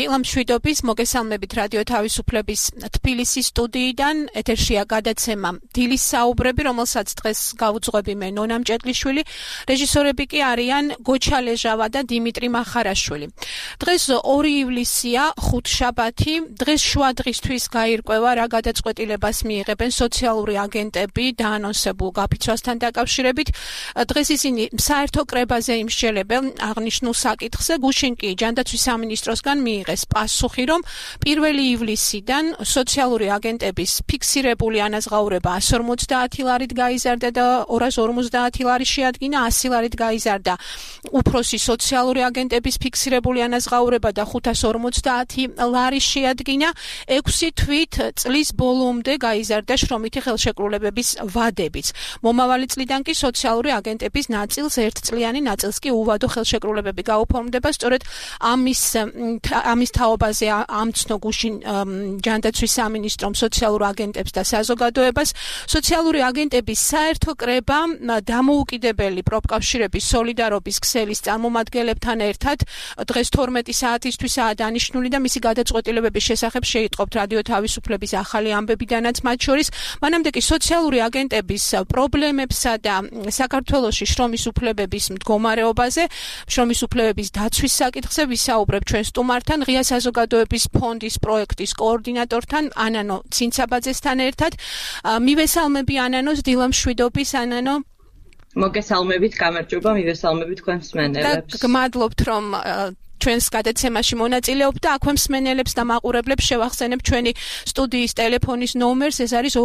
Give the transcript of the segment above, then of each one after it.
დილა მშვიდობის, მოგესალმებით რადიო თავისუფლების თბილისის სტუდიიდან. ეთერშია გადაცემა დილის საუბრები, რომელსაც დღეს გავუძღვები მე ნონა მჭედლიშვილი. რეჟისორები კი არიან გოჩა ლეჟავა და დიმიტრი მახარაშვილი. დღეს 2 ივლისია, ხუთშაბათი. დღეს შუადღისთვის გაირკვევა რა გადაწყვეტილებას მიიღებენ სოციალური აგენტები დაანონსებულ გაფიცვასთან დაკავშირებით. დღეს ისინი საერთო კრებაზე იმსჯელებენ აღნიშნულ საკითხზე. გუშინ კი ჯანდაცვის სამინისტროსგან მიიღეს პასუხი, რომ 1 ივლისიდან სოციალური აგენტების ფიქსირებული ანაზღაურება 150 ლარით გაიზარდა და 250 ლარი შეადგინა, 100 ლარით გაიზარდა უფროსი სოციალური აგენტების ფიქსირებული ანაზღაურება და 550 ლარი შეადგინა. 6 თვით წლის ბოლომდე გაიზარდა შრომითი ხელშეკრულებების ვადებიც. მომავალი წლიდან კი სოციალური აგენტების ნაწილს ერთწლიანი, ნაწილს კი უვადო ხელშეკრულებები გაუფორმდება. სწორედ ამის თაობაზე ამცნო გუშინ ჯანდაცვის სამინისტრომ სოციალურ აგენტებს და საზოგადოებას. სოციალური აგენტების საერთო კრება დამოუკიდებელი პროფკავშირების სოლიდარობის ქსელის წარმომადგენლებთან ერთად დღეს 12 საათისთვისაა დანიშნული და მისი გადაწყვეტილებების შესახებ შეიტყობთ რადიო თავისუფლების ახალი ამბებიდანაც მათ შორის. მანამდე კი სოციალური აგენტების პრობლემებსა და საქართველოში შრომის უფლებების მდგომარეობაზე, შრომის უფლებების დაცვის საკითხზე ვისაუბრებ ჩვენ სტუმართან, ღია საზოგადოების ფონდის პროექტის კოორდინატორთან ანანო ცინცაბაძესთან ერთად. მივესალმები ანანოს, დილა მშვიდობის ანანო. მოგესალმებით, გამარჯობა, მივესალმებით თქვენ მსმენელებს. და გმადლობთ რომ ჩვენს გადაცემაში მონაწილეობთ და აქვე მსმენელებს და მაყურებლებს შევახსენებ ჩვენი სტუდიის ტელეფონის ნომერს, ეს არის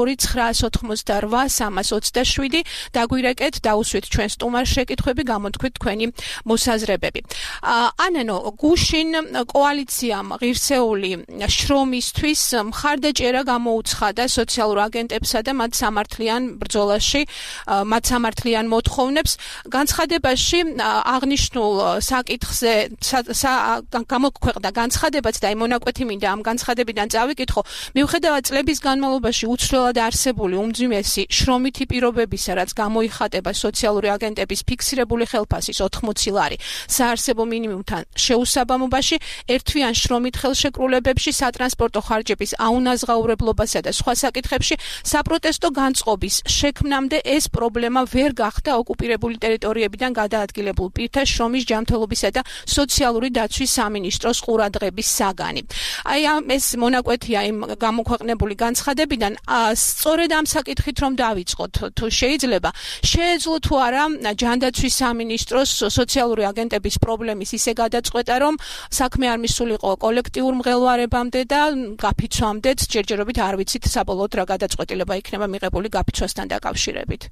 2988 დაგვირეკეთ, დაუსვით ჩვენ სტუმარს შეკითხვები, გამოთქვით თქვენი მოსაზრებები. ანანო, გუშინ კოალიციამ ღირსეული შრომისთვის მხარდაჭერა გამოუცხადა სოციალურ აგენტებსა და მათ სამართლიან ბრძოლაში, მათ სამართლიან მოთხოვნებს. განცხადებაში აღნიშნულ საკითხზე გამოქვეყნდა განცხადებაც და მონაკვეთი მინდა ამ განცხადებიდან წავიკითხო. მიუხედავად წლების განმავლობაში უცვლელად არსებული უმძიმესი შრომითი პირობებისა, რაც გამოიხატება სოციალური აგენტების ფიქსირებული ხელფასის 80 ლარი საარსებო მინიმუმთან შეუსაბამობაში, ერთთვიან შრომით ხელშეკრულებებში, სატრანსპორტო ხარჯების აუნაზღაურებლობასა და სხვა საკითხებში საპროტესტო განწყობის შექმნამდე ეს პრობლემა ვერ გახდა ოკუპირებული ტერიტორიებიდან გადაადგილებულ პირთა შრომის ჯანმრთელობისა და სოციალური დაცვის სამინისტროს ყურადღების საგანი. ეს მონაკვეთია იმ გამოქვეყნებული განცხადებიდან. სწორედ ამ საკითხით რომ დავიწყოთ, თუ შეიძლება, შეეძლო თუ არა ჯანდაცვის სამინისტროს სოციალური აგენტების პრობლემის ისე გადაწყვეტა, რომ საქმე არ მისულიყო კოლექტიურ მღელვარებამდე და გაფიცვამდეც ჯერჯერობით არ ვიცით საბოლოოდ რა გადაწყვეტილება იქნება მიღებული გაფიცვასთან დაკავშირებით.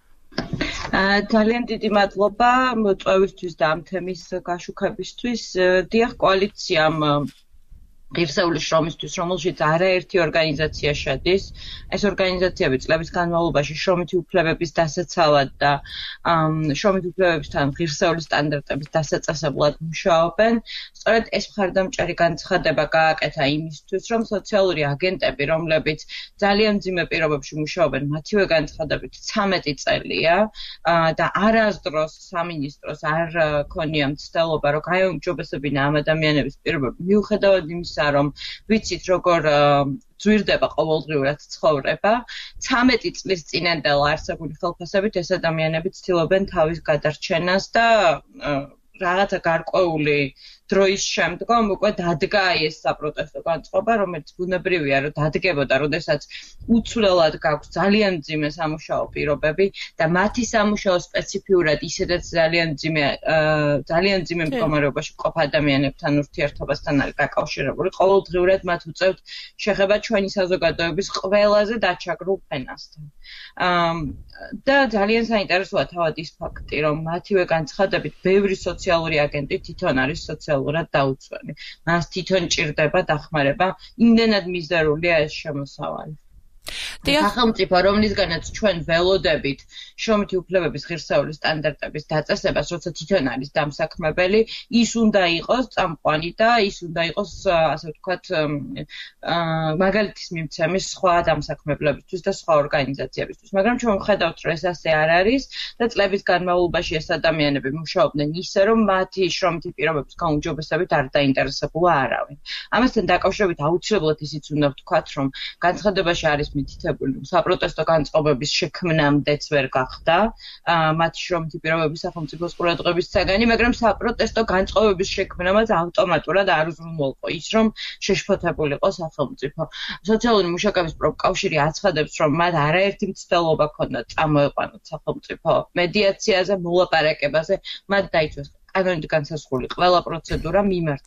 ძალიან დიდი მადლობა მოწვევისთვის და ამ თემის გაშუქებისთვის. დიახ, კოალიციამ ღირსეული შრომისთვის, რომელშიც არაერთი ორგანიზაცია შედის. ეს ორგანიზაციები წლების განმავლობაში შრომითი უფლებების დასაცავად და შრომითი უფლებებისთან ღირსეული სტანდარტების დასაწესებლად მუშაობენ. სწორედ ეს მხარდამჭერი განცხადება გააკეთა იმისთვის, რომ სოციალური აგენტები, რომლებიც ძალიან მძიმე პირობებში მუშაობენ, მათივე განცხადებით 13 წელია და არასდროს სამინისტროს არ ქონია მცდელობა, რომ გაეუმჯობესებინა ამ ადამიანების პირობები, მიუხედავად იმისა, რომ ვიცით როგორ ძვირდება ყოველდღიურად ცხოვრება. 13 წლის წინანდელ არსებული ხელფასებით ეს ადამიანები ცდილობენ თავის გადარჩენას და რაღაცა გარკვეული დროის შემდგომ უკვე დადგა ეს საპროტესტო განწყობა, რომელიც ბუნებრივია, რომ დადგებოდა, როდესაც უცვლელად გაქვს ძალიან მძიმე სამუშაო პირობები და მათი სამუშაო სპეციფიურად ისედაც ძალიან მძიმე მდგომარეობაში მყოფ ადამიანებთან ურთიერთობასთან არის დაკავშირებული. ყოველდღიურად მათ უწევთ შეხება ჩვენი საზოგადოების ყველაზე დაჩაგრულ ფენასთან. და ძალიან საინტერესოა თავად ის ფაქტი, რომ მათივე განცხადებით ბევრი სოციალური აგენტი თვითონ არის სოციალურად დაუცველი. მას თვითონ ჭირდება დახმარება, იმდენად მიზერულია ეს შემოსავალი. სახელმწიფო, რომლისგანაც ჩვენ ველოდებით შრომითი უფლებების ღირსეული სტანდარტების დაწესებას, როცა თვითონ არის დამსაქმებელი, ის უნდა იყოს წამყვანი და ის უნდა იყოს, ასე ვთქვათ, მაგალითის მიმცემი სხვა დამსაქმებლებისთვის და სხვა ორგანიზაციებისთვის. მაგრამ ჩვენ ვხედავთ, რომ ეს ასე არ არის და წლების განმავლობაში ეს ადამიანები მუშაობდნენ ისე, რომ მათი შრომითი პირობების გაუმჯობესებით არ დაინტერესებულა არავინ. ამასთან დაკავშირებით აუცილებლად ისიც უნდა ვთქვათ, რომ განცხადებაში არის მითითებული, რომ საპროტესტო განწყობების შექმნამდეც ვერ გახდა მათი შრომითი პირობების სახელმწიფოს ყურადღების საგანი, მაგრამ საპროტესტო განწყობების შექმნამაც ავტომატურად არ უზრუნველყო ის, რომ შეშფოთებულიყო სახელმწიფო. სოციალური მუშაკების პროფკავშირი აცხადებს, რომ მათ არაერთი მცდელობა ჰქონდათ წამოეყვანათ სახელმწიფო მედიაციაზე, მოლაპარაკებაზე, მათ დაიცვეს კანონით განსაზღვრული ყველა პროცედურა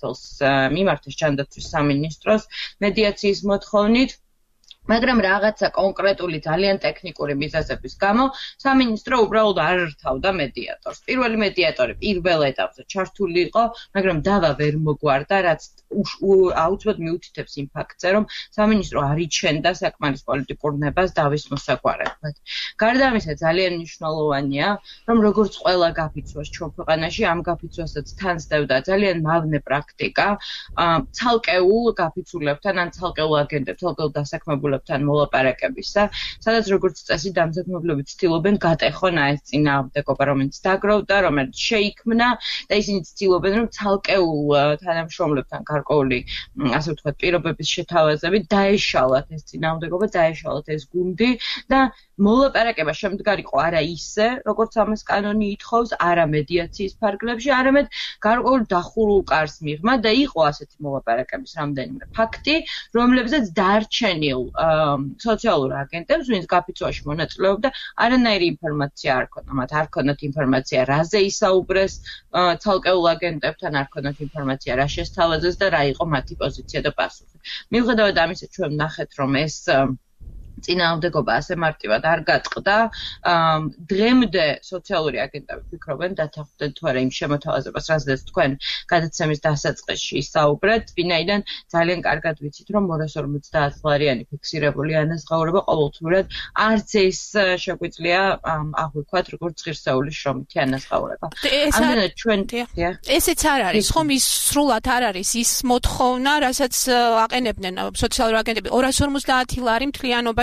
მიმართეს ჯანდაცვის სამინისტროს მედიაციის მოთხოვნით, მაგრამ რაღაცა კონკრეტული ძალიან ტექნიკური მიზეზების გამო სამინისტრო უბრალოდ არ რთავდა მედიატორს. პირველი მედიატორი პირველ ეტაპზე ჩართული იყო, მაგრამ დავა ვერ მოგვარდა, რაც აუცილებლად მიუთითებს იმ ფაქტზე, რომ სამინისტრო არ იჩენდა საკმარის პოლიტიკურ ნებას დავის მოსაგვარებლად. გარდა ამისა, ძალიან მნიშვნელოვანია, რომ როგორც ყველა გაფიცვას ჩვენ ქვეყანაში, ამ გაფიცვასაც თან სდევდა ძალიან მავნე პრაქტიკა, ცალკეულ გაფიცულებთან ან ცალკეულ აგენტებთან, ცალკეულ დასაქმებულებთან მოლაპარაკებისა, სადაც როგორც წესი დამსაქმებლები ცდილობენ გატეხონ ეს წინააღმდეგობა, რომელიც დაგროვდა, რომელიც შეიქმნა და ისინი ცდილობენ, რომ ცალკეულ თანამშრომლებთან გარკვეული, ასე ვთქვათ, პირობების შეთავაზებით დაეშალათ ეს წინააღმდეგობა, დაეშალათ ეს გუნდი და მოლაპარაკება შემდგარიყო არა ისე, როგორც ამას კანონი ითხოვს, არა მედიაციის ფარგლებში, არამედ გარკვეულ დახურულ კარს მიღმა და იყო ასეთი მოლაპარაკების რამდენიმე ფაქტი, რომლებზეც დარჩენილ სოციალურ აგენტებს, ვინც გაფიცვაში მონაწილეობდა, არანაირი ინფორმაცია არ ჰქონდა. მათ არ ჰქონდათ ინფორმაცია, რაზე ისაუბრეს ცალკეულ აგენტებთან, არ ჰქონდათ ინფორმაცია, რა შესთავაზეს და რა იყო მათი პოზიცია და პასუხი. მიუხედავად ამისა, ჩვენ ვნახეთ, რომ ეს წინააღმდეგობა ასე მარტივად არ გაწყდა. დღემდე სოციალური აგენტები ფიქრობენ, დათანხმდნენ თუ არა იმ შემოთავაზებას, რაზეც თქვენ გადაცემის დასაწყისში ისაუბრეთ, ვინაიდან ძალიან კარგად ვიცით, რომ 250 ფიქსირებული ანაზღაურება ყოველთვიურად არც ეს შეგვიძლია აღვიქვათ, როგორც ღირსეული შრომითი ანაზღაურება. ამდენად ჩვენ ესეც არ არის, ხომ ის სრულად არ არის ის მოთხოვნა, რასაც აყენებდნენ სოციალური აგენტები 250 ლარი მთლიანობაში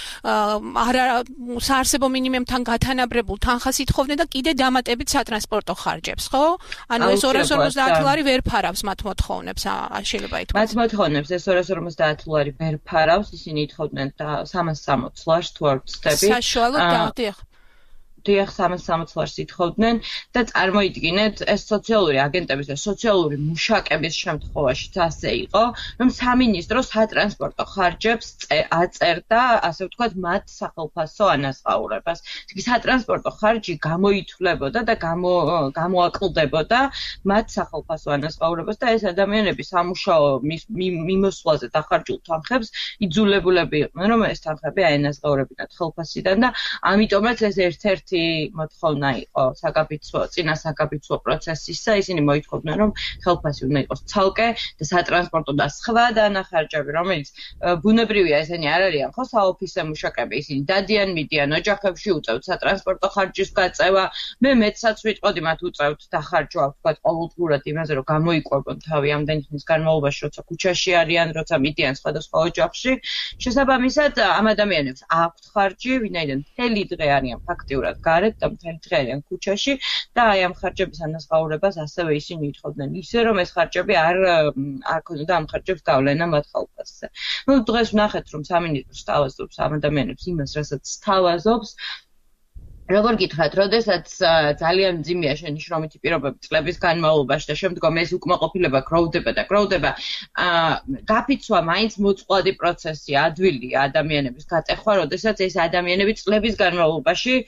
საარსებო მინიმუმთან გათანაბრებულ თანხას ითხოვდნენ და კიდე დამატებით სატრანსპორტო ხარჯებს, ხო? ანუ ეს 250 ლარი ვერ ფარავს მათ მოთხოვნებს, შეიძლება ითქვას. მათ მოთხოვნებს ეს 250 ლარი ვერ ფარავს, ისინი ითხოვდნენ 360 ლარს თუ არ ვცდები. საშუალოდ დიახ. დიახ 360 ლარს ითხოვდნენ და წარმოიდგინეთ ეს სოციალური აგენტების და სოციალური მუშაკების შემთხვევაშიც ასე იყო, რომ სამინისტრო სატრანსპორტო ხარჯებს აწერდა, ასე ვთქვათ, მათ სახელფასო ანაზღაურებას. იგი სატრანსპორტო ხარჯი გამოითვლებოდა და გამოაკლდებოდა მათ სახელფასო ანაზღაურებას და ეს ადამიანები სამუშაო მიმოსვლაზე დახარჯულ თანხებს იძულებულები იყვნენ, რომ ეს თანხები აენაზღაურებინათ ხელფასიდან და ამიტომაც ეს ერთ-ერთი მოთხოვნა იყო წინა საგაფიცვო პროცესისა, ისინი მოითხოვდნენ, რომ ხელფასი უნდა იყოს ცალკე და სატრანსპორტო და სხვა დანახარჯები, რომელიც ბუნებრივია, ესენი არ არიან ხო საოფისე მუშაკები, ისინი დადიან, მიდიან ოჯახებში, უწევთ სატრანსპორტო ხარჯის გაწევა, მე მეცაც ვიტყოდი მათ უწევთ დახარჯვა, ვთქვათ, ყოველდღურად იმაზე, რომ გამოიყვებონ თავი ამდენი ხნის განმავლობაში, როცა ქუჩაში არიან, როცა მიდიან სხვადასხვა ოჯახში. შესაბამისად, ამ ადამიანებს აქვთ ხარჯი, ვინაიდან მთელი დღე არიან ფაქტიურად გარეთ და მთელი დღე არიან ქუჩაში და აი ამ ხარჯების ანაზღაურებას ასევე ისინი ითხოვდნენ ისე, რომ ეს ხარჯები არ ქონოდა ამ ხარჯებს გავლენა მათ ხელფასზე. ნუ დღეს ვნახეთ, რომ სამინისტრო სთავაზობს ამ ადამიანებს იმას, რასაც სთავაზობს. როგორ გითხრათ, როდესაც ძალიან მძიმეა შენი შრომითი პირობები წლების განმავლობაში და შემდგომ ეს უკმაყოფილება გროვდება და გროვდება, გაფიცვა მაინც მოწყვლადი პროცესია, ადვილია ადამიანების გატეხვა, როდესაც ეს ადამიანები წლების განმავლობაში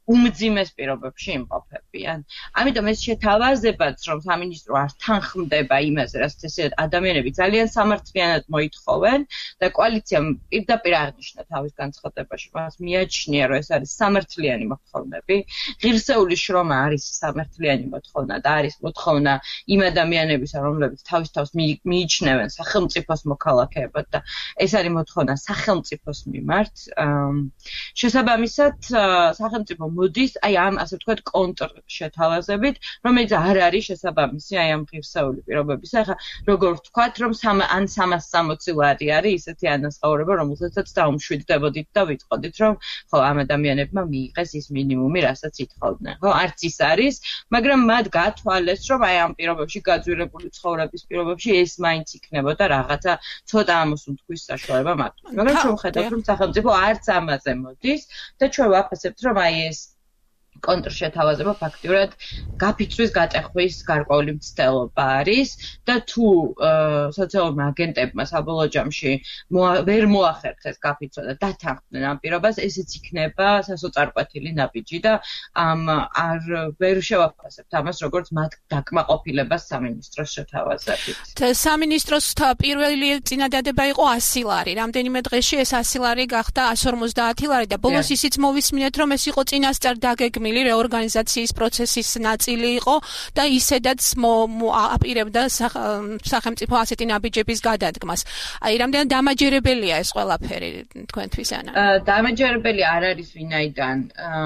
უმძიმეს პირობებში იმყოფებიან. ამიტომ ეს შეთავაზებაც, რომ სამინისტრო არ თანხმდება იმაზე, რასაც ესე ადამიანები ძალიან სამართლიანად მოითხოვენ და კოალიციამ პირდაპირ აღნიშნა თავის განცხადებაში, მას მიაჩნია, რომ ეს არის სამართლიანი მოთხოვნები. ღირსეული შრომა არის სამართლიანი მოთხოვნა და არის მოთხოვნა იმ ადამიანებისა, რომლებიც თავის თავს მიიჩნევენ სახელმწიფოს მოქალაქეებად და ეს არის მოთხოვნა სახელმწიფოს მიმართ. შესაბამისად, სახელმწიფო მოდის აი ამ ასე ვთქვათ კონტრშეთავაზებით, რომელიც არ არის შესაბამისი აი ამ ღირსეული პირობებისა. ახლა როგორ ვთქვათ, რომ ან 360 ლარი არის ისეთი ანაზღაურება, რომელსაც დაუმშვიდდებოდით და ვიტყოდით, რომ ხო ამ ადამიანებმა მიიღეს ის მინიმუმი, რასაც ითხოვდნენ. ხო, არც ის არის, მაგრამ მათ გათვალეს, რომ აი ამ პირობებში გაძვირებული ცხოვრების პირობებში ეს მაინც იქნებოდა რაღაცა ცოტა ამოსუნთქვის საშუალება მათთვის. მაგრამ ჩვენ ვხედავთ, რომ სახელმწიფო არც ამაზე მოდის და ჩვენ ვაფასებთ, რომ აი ეს კონტრშეთავაზება ფაქტიურად გაფიცვის გატეხვის გარკვეული მცდელობა არის და თუ სოციალურმა აგენტებმა საბოლოო ჯამში ვერ მოახერხეს გაფიცვა და დათანხმდნენ ამ პირობას, ესეც იქნება სასოწარკვეთილი ნაბიჯი და არ ვერ შევაფასებთ ამას როგორც მათ დაკმაყოფილებას სამინისტროს შეთავაზებით. სამინისტროს პირველი წინადადება იყო 100 ლარი. რამდენიმე დღეში ეს 100 ლარი გახდა 150 ლარი და ბოლოს ისიც მოვისმინეთ, რომ ეს იყო წინასწარ დაგეგმილი რეორგანიზაციის პროცესის ნაწილი იყო და ისედაც აპირებდა სახელმწიფო ასეთი ნაბიჯების გადადგმას. აი, რამდენად დამაჯერებელია ეს ყველაფერი თქვენთვის ანა? დამაჯერებელი არ არის ვინაიდან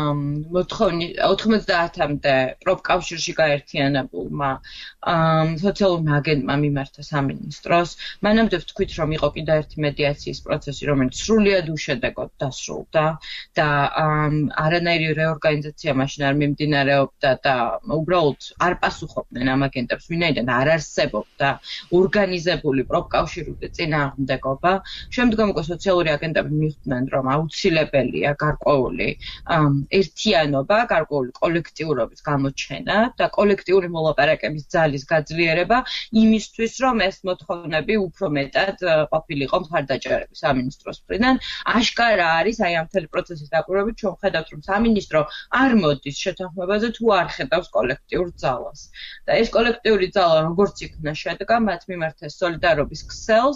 90-მდე პროფკავშირში გაერთიანებულმა სოციალურმა აგენტმა მიმართა სამინისტროს. მანამდე ვთქვით, რომ იყო კიდევ ერთი მედიაციის პროცესი, რომელიც სრულიად უშედეგოდ დასრულდა და არანაირი რეორგანიზაცია მაშინ არ მიმდინარეობდა და უბრალოდ არ პასუხობდნენ ამ აგენტებს, ვინაიდან არ არსებობდა ორგანიზებული პროფკავშირული წინააღმდეგობა. შემდგომ უკვე სოციალური აგენტები მიხვდნენ, რომ აუცილებელია გარკვეული ერთიანობა, გარკვეული კოლექტიურობის გამოჩენა და კოლექტიური მოლაპარაკების ძალის გაძლიერება იმისთვის, რომ ეს მოთხოვნები უფრო მეტად ყოფილიყო მხარდაჭერები სამინისტროს მხრიდან. აშკარა არის აი ამ მთელი პროცესის დაკვირვებით ჩვენ ვხედავთ, რომ სამინისტრო არ მოდის შეთანხმებაზე თუ არ ხედავს კოლექტიურ ძალას. და ეს კოლექტიური ძალა როგორც იქნა შედგა, მათ მიმართ ეს სოლიდარობის ქსელს,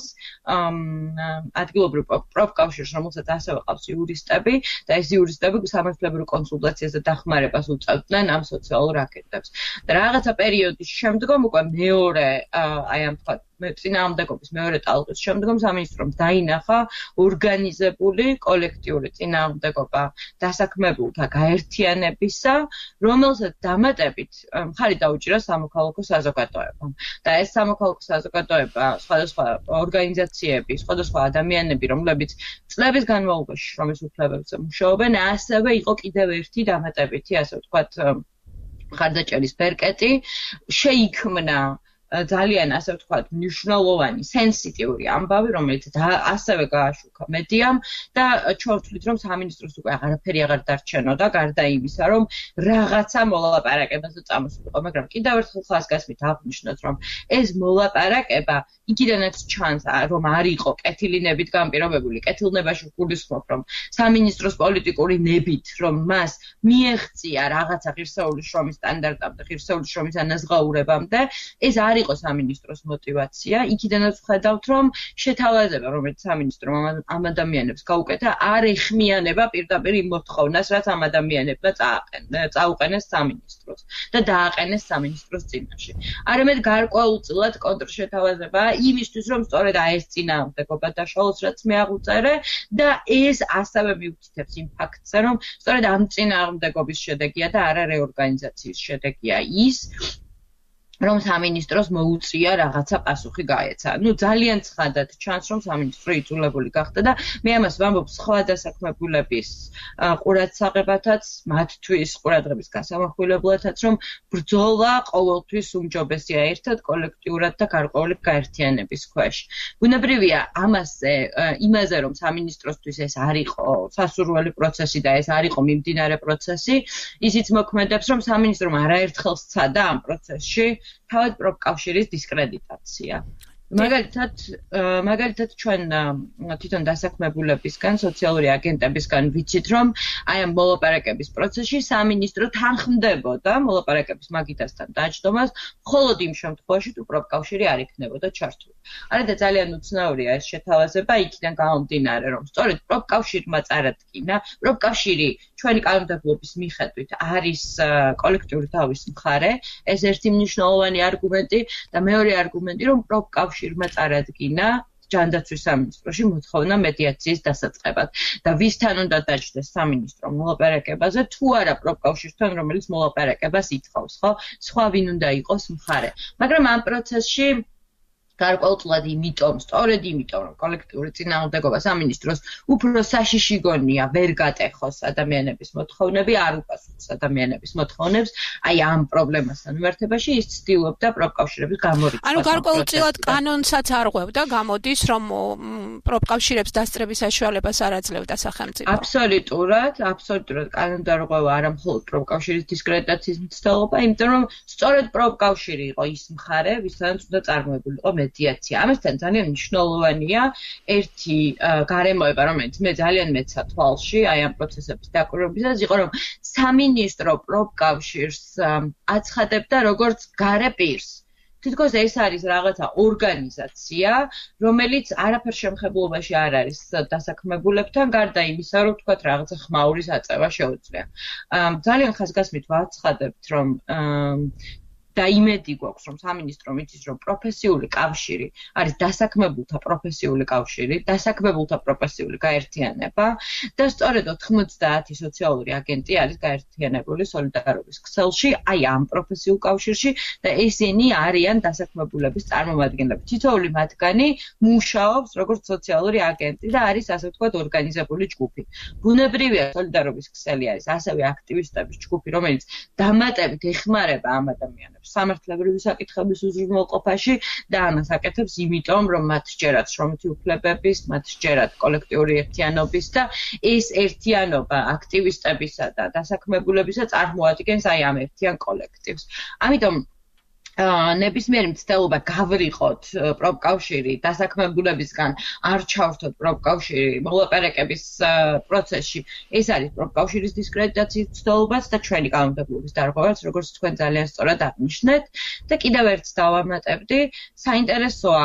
ადგილობრივ პროფკავშირს, რომელსაც ასევე ყავს იურისტები და ეს იურისტები სამართლებრივ კონსულტაციას და დახმარებას უწევდნენ ამ სოციალურ აგენტებს. და რაღაცა პერიოდის შემდგომ უკვე მეორე აი ამ თქვა წინააღმდეგობის მეორე ტალღის შემდგომ სამინისტრომ დაინახა ორგანიზებული კოლექტიური წინააღმდეგობა დასაქმებულთა გაერთიანებისა, რომელსაც დამატებით მხარი დაუჭირა სამოქალაქო საზოგადოებამ. და ეს სამოქალაქო საზოგადოება, სხვადასხვა ორგანიზაციები, სხვადასხვა ადამიანები, რომლებიც წლების განმავლობაში შრომის უფლებებზე მუშაობენ, ასევე იყო კიდევ ერთი დამატებითი, ასე ვთქვათ, მხარდაჭერის ბერკეტი, შეიქმნა ძალიან ასე ვთქვათ მნიშვნელოვანი სენსიტიური ამბავი, რომელიც ასევე გააშუქა მედიამ და ჩვენ ვთვლით, რომ სამინისტროს უკვე აღარაფერი აღარ დარჩენოდა, გარდა იმისა, რომ რაღაცა მოლაპარაკებაზე წამოსულიყო, მაგრამ კიდევ ერთხელ ხაზგასმით აღნიშნოთ, რომ ეს მოლაპარაკება იქიდანაც ჩანს, რომ არ იყო კეთილინებით განპირობებული, კეთილნებაში გულისხმობ, რომ სამინისტროს პოლიტიკური ნებით, რომ მას მიეღწია რაღაცა ღირსეული შრომის სტანდარტამდე, ღირსეული შრომის ანაზღაურებამდე, ეს არ იყო სამინისტროს мотиваცია. იქიდანაც ვხედავთ, რომ შეთავაზება, რომელიც სამინისტრო ამ ადამიანებს გაუკეთა, არ ეხმიანება პირდაპირ იმ მოთხოვნას, რაც ამ ადამიანებმა წაუყენეს სამინისტროს და დააყენეს სამინისტროს წინაშე. არამედ გარკვეულწილად კონტრშეთავაზება იმისთვის, რომ სწორედ აი ეს წინააღმდეგობა დაშალოს, რაც მე აღუწერე და ეს ასევე მიუთითებს იმ ფაქტზე, რომ სწორედ ამ წინააღმდეგობის შედეგია და არა რეორგანიზაციის შედეგია ის, რომ სამინისტროს მოუწია რაღაცა პასუხი გაეცა. ძალიან ცხადად ჩანს, რომ სამინისტრო იძულებული გახდა და მე ამას ვამბობ სხვა დასაქმებულების ყურადსაღებათაც, მათთვის ყურადღების გასამახვილებლათაც, რომ ბრძოლა ყოველთვის უმჯობესია ერთად, კოლექტიურად და გარკვეული გაერთიანების ქვეშ. ბუნებრივია იმაზე, რომ სამინისტროსთვის ეს არ იყო სასურველი პროცესი და ეს არ იყო მიმდინარე პროცესი, ისიც მოქმედებს, რომ სამინისტრომ არაერთხელ სცადა ამ პროცესში თავად პროფკავშირის დისკრედიტაცია. მაგალითად ჩვენ თვითონ დასაქმებულებისგან, სოციალური აგენტებისგან ვიცით, რომ აი ამ მოლაპარაკების პროცესში სამინისტრო თანხმდებოდა მოლაპარაკების მაგიდასთან დაჯდომას, მხოლოდ იმ შემთხვევაში, თუ პროფკავშირი არ იქნებოდა ჩართული. არა და ძალიან უცნაურია ეს შეთავაზება იქიდან გამომდინარე, რომ სწორედ პროფკავშირმა წარადგინა, პროფკავშირი ჩვენი კანონმდებლობის მიხედვით არის კოლექტიური დავის მხარე, ეს ერთი მნიშვნელოვანი არგუმენტი და მეორე არგუმენტი, რომ პროფკავშირმა წარადგინა ჯანდაცვის სამინისტროში მოთხოვნა მედიაციის დასაწყებად და ვისთან უნდა დაჯდეს სამინისტრო მოლაპარაკებაზე, თუ არა პროფკავშირთან, რომელიც მოლაპარაკებას ითხოვს, ხო? სხვა ვინ უნდა იყოს მხარე. მაგრამ ამ პროცესში გარკვეულწილად სწორედ იმიტომ, რომ კოლექტიური წინააღმდეგობა სამინისტროს უფრო საშიში გონია ვერ გატეხოს ადამიანების მოთხოვნები, არ უპასუხოს ადამიანების მოთხოვნებს, აი ამ პრობლემასთან მიმართებაში ის ცდილობდა პროფკავშირების გამორიცხვას. ანუ გარკვეულწილად კანონსაც არღვევდა, გამოდის, რომ პროფკავშირებს დასწრების საშუალებას არ აძლევდა სახელმწიფო. აბსოლუტურად კანონდარღვევა არა მხოლოდ პროფკავშირის დისკრედიტაციის მცდელობა, იმიტომ რომ სწორედ პროფკავშირი იყო ის მხარე, ვისაც უნდა წარმოებულიყო მედიაცია. ამასთან ძალიან მნიშვნელოვანია ერთი გარემოება, რომელიც მე ძალიან მეცა თვალში, აი ამ პროცესების დაკვირვებისას, იყო რომ სამინისტრო პროფკავშირს აცხადებდა როგორც გარე პირს. თითქოს ეს არის რაღაცა ორგანიზაცია, რომელიც არაფერ შემხებლობაში არ არის დასაქმებულებთან, გარდა იმისა, რომ თქვათ რაღაცა ხმაურის აწევა შეუძლია. ძალიან ხაზგასმით ვაცხადებთ, რომ და იმედი გვაქვს, რომ სამინისტრო მიცის, რომ პროფესიული კავშირი არის დასაქმებულთა პროფესიული კავშირი, დასაქმებულთა პროფესიული გაერთიანება და სწორედ 90 სოციალური აგენტი არის გაერთიანებული სოლიდარობის ქსელში, აი ამ პროფესიულ კავშირში და ესენი არიან დასაქმებულების წარმომადგენლები. თითოეული მათგანი მუშაობს როგორც სოციალური აგენტი და არის ასე ვთქვათ ორგანიზებული ჯგუფი. ბუნებრივია სოლიდარობის ქსელი არის ასევე აქტივისტების ჯგუფი, რომელიც დამატებით ეხმარება ამ ადამიანებს სამართლებრივი საკითხების უზრუნველყოფაში და ამას აკეთებს იმიტომ, რომ მათ სჯერათ შრომითი უფლებების, მათ სჯერათ კოლექტიური ერთიანობის და ეს ერთიანობა აქტივისტებისა და დასაქმებულებისა წარმოადგენს აი ამ ერთიან კოლექტივს. ამიტომ ნებისმიერი მცდელობა გავრიყოთ პროფკავშირი დასაქმებულებისგან არ ჩავრთოთ პროფკავშირი მოლაპარაკების პროცესში ეს არის პროფკავშირის დისკრედიტაციის მცდელობაც და ჩვენი კანონმდებლობის დარღვევაც როგორც თქვენ ძალიან სწორად აღნიშნეთ და კიდევ ერთს დავამატებდი საინტერესოა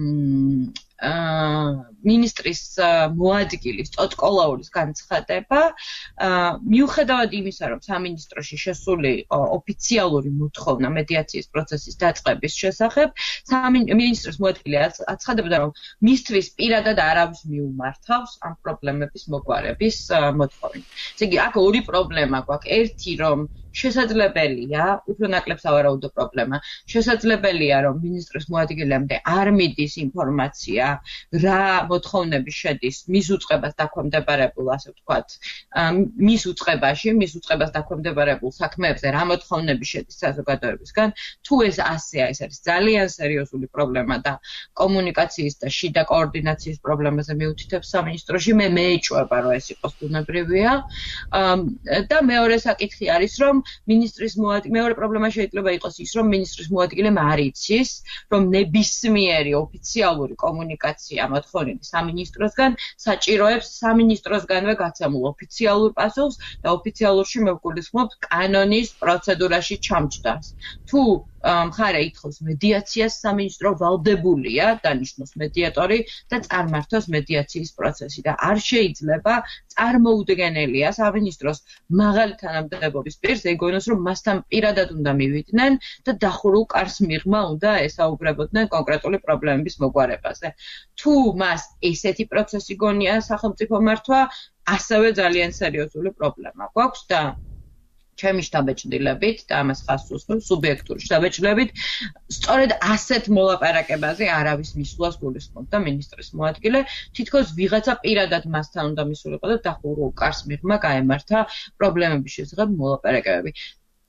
მინისტრის მოადგილის ტოტკოლაურის განცხადება მიუხედავად იმისა რომ სამინისტროში შესული იყო ოფიციალური მოთხოვნა მედიაციის პროცესის დაწყების შესახებ მინისტრის მოადგილი აცხადებდა რომ მისთვის პირადად არავის მიუმართავს ამ პრობლემების მოგვარების მოთხოვნა. ესე იგი აქ ორი პრობლემა გვაქვს. ერთი რომ შესაძლებელია, უფრო ნაკლებს ავარაუდო პრობლემა. შესაძლებელია რომ მინისტრის მოადგილემდე არ მიდის ინფორმაცია რა მოთხოვნები შედის მის უწყებას დაქვემდებარებულ, ასე ვთქვათ, მის უწყებას დაქვემდებარებულ საქმეებზე რა მოთხოვნები შედის საზოგადოებისგან. თუ ეს ასეა, ეს არის ძალიან სერიოზული პრობლემა და კომუნიკაციის და შიდა კოორდინაციის პრობლემაზე მიუთითებს სამინისტროში. მე მეეჭვება, რომ ეს იყოს ბუნებრივია. და მეორე საკითხი არის, რომ მეორე პრობლემა შეიძლება იყოს ის, რომ მინისტრის მოადგილემ არ იცის, რომ ნებისმიერი ოფიციალური კომუნიკაცია მოთხოვნილი სამინისტროსგან საჭიროებს სამინისტროსგანვე გაცემულ ოფიციალურ პასუხს და ოფიციალურში მე ვგულისხმობ კანონის პროცედურაში ჩამჯდას. თუ მხარე ითხოვს მედიაციას, სამინისტრო ვალდებულია დანიშნოს მედიატორი და წარმართოს მედიაციის პროცესი და არ შეიძლება წარმოუდგენელია სამინისტროს მაღალი თანამდებობის პირს ეგონოს, რომ მასთან პირადად უნდა მივიდნენ და დახურულ კარს მიღმა უნდა ესაუბრებოდნენ კონკრეტული პრობლემების მოგვარებაზე. თუ მას ესეთი პროცესი გონია სახელმწიფო მართვა, ასევე ძალიან სერიოზული პრობლემა გვაქვს და ჩემი შთაბეჭდილებით და ამას ხაზს უსვამს სუბიექტური შთაბეჭდილებით, სწორედ ასეთ მოლაპარაკებაზე არავის მისვლას გულისხმობდა მინისტრის მოადგილე, თითქოს ვიღაცა პირადად მასთან უნდა მისულიყო და დახურულ კარს მიღმა გაემართა პრობლემების შესახებ მოლაპარაკებები.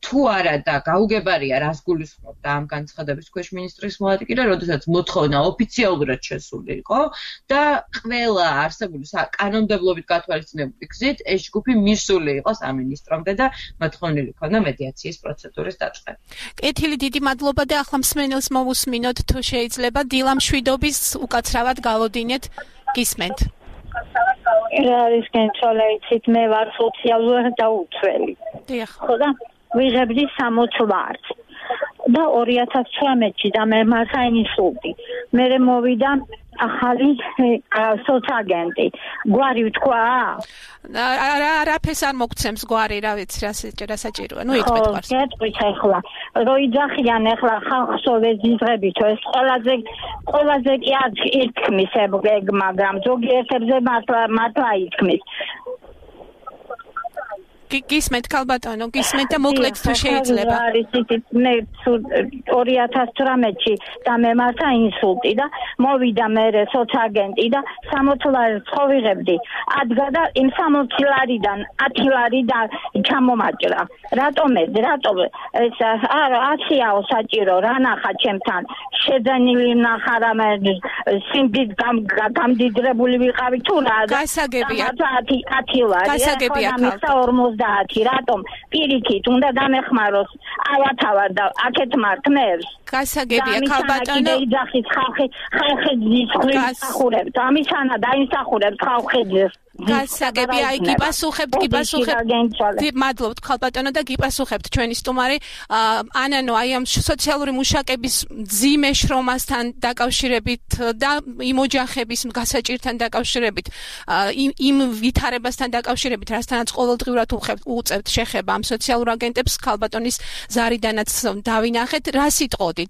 თუ არა და გაუგებარია რას გულისხმობდა ამ განცხადების ქვეშ მინისტრის მოადგილე, როდესაც მოთხოვნა ოფიციალურად შესული იყო და ყველა არსებული კანონმდებლობით გათვალისწინებული გზით ეს ჯგუფი მისული იყო სამინისტრომდე და მოთხოვნილი ჰქონდა მედიაციის პროცედურის დაწყება. კეთილი, დიდი მადლობა და ახლა მსმენელს მოვუსმინოთ თუ შეიძლება დილა მშვიდობის უკაცრავად გავოდინეთ. გისმენთ. რა არის გენცოლა იცით მე ვარ სოციალური და უცველი. დიახ. ხო და ვიღებდი 60 ვარდს და 2018-ში და მე მართა ინსულტი. მე მოვიდა ახალი სოციაგენტი. გვარი ვთქვა? არაფერს არ მოგცემს გვარი, რა ვიცი, რა საჭიროა. ნუ იტყვით გვარს. ხო, გეტყვით ახლა. რო იძახიან ახლა ხალხსო ვეზიზღებითო, ეს ყველაზე კი არ ითქმის ეგ, მაგრამ ზოგიერთებზე მართლა ითქმის. გისმენთ ქალბატონო, გისმენთ და მოკლედ თუ შეიძლება. მე 2018-ში და მე მართა ინსულტი და მოვიდა მე სოციაგენტი და 60 ლარს ხოვიღებდი. ადგა და იმ 60 ლარიდან 10 ლარი და ჩამომაჭრა. რატომ ეს არა 100-აო საჭირო რა ნახა ჩემთან. შეძენილი ნახა რა მე სიმდიდ გამდიდრებული ვიყავი თუ რა. გასაგებია. 10 ლარი. გასაგებია. 50, რატომ პირიქით უნდა დამეხმაროს ავათავარ და აქეთ მართმევს. გასაგებია ქალბატონო. იძახის ხალხი გისახურებს. ამისანა დაიმსახურებს ხალხის. გასაგებია, აი გიპასუხებთ. მადლობთ ქალბატონო და გიპასუხებთ ჩვენი სტუმარი. ანანო, აი ამ სოციალური მუშაკების მძიმე შრომასთან დაკავშირებით და იმ ოჯახების გასაჭირთან დაკავშირებით, იმ ვითარებასთან დაკავშირებით, რასთანაც ყოველდღიურად უწევთ შეხება ამ სოციალურ აგენტებს, ქალბატონის ზარიდანაც დავინახეთ, რა სიტყოდით?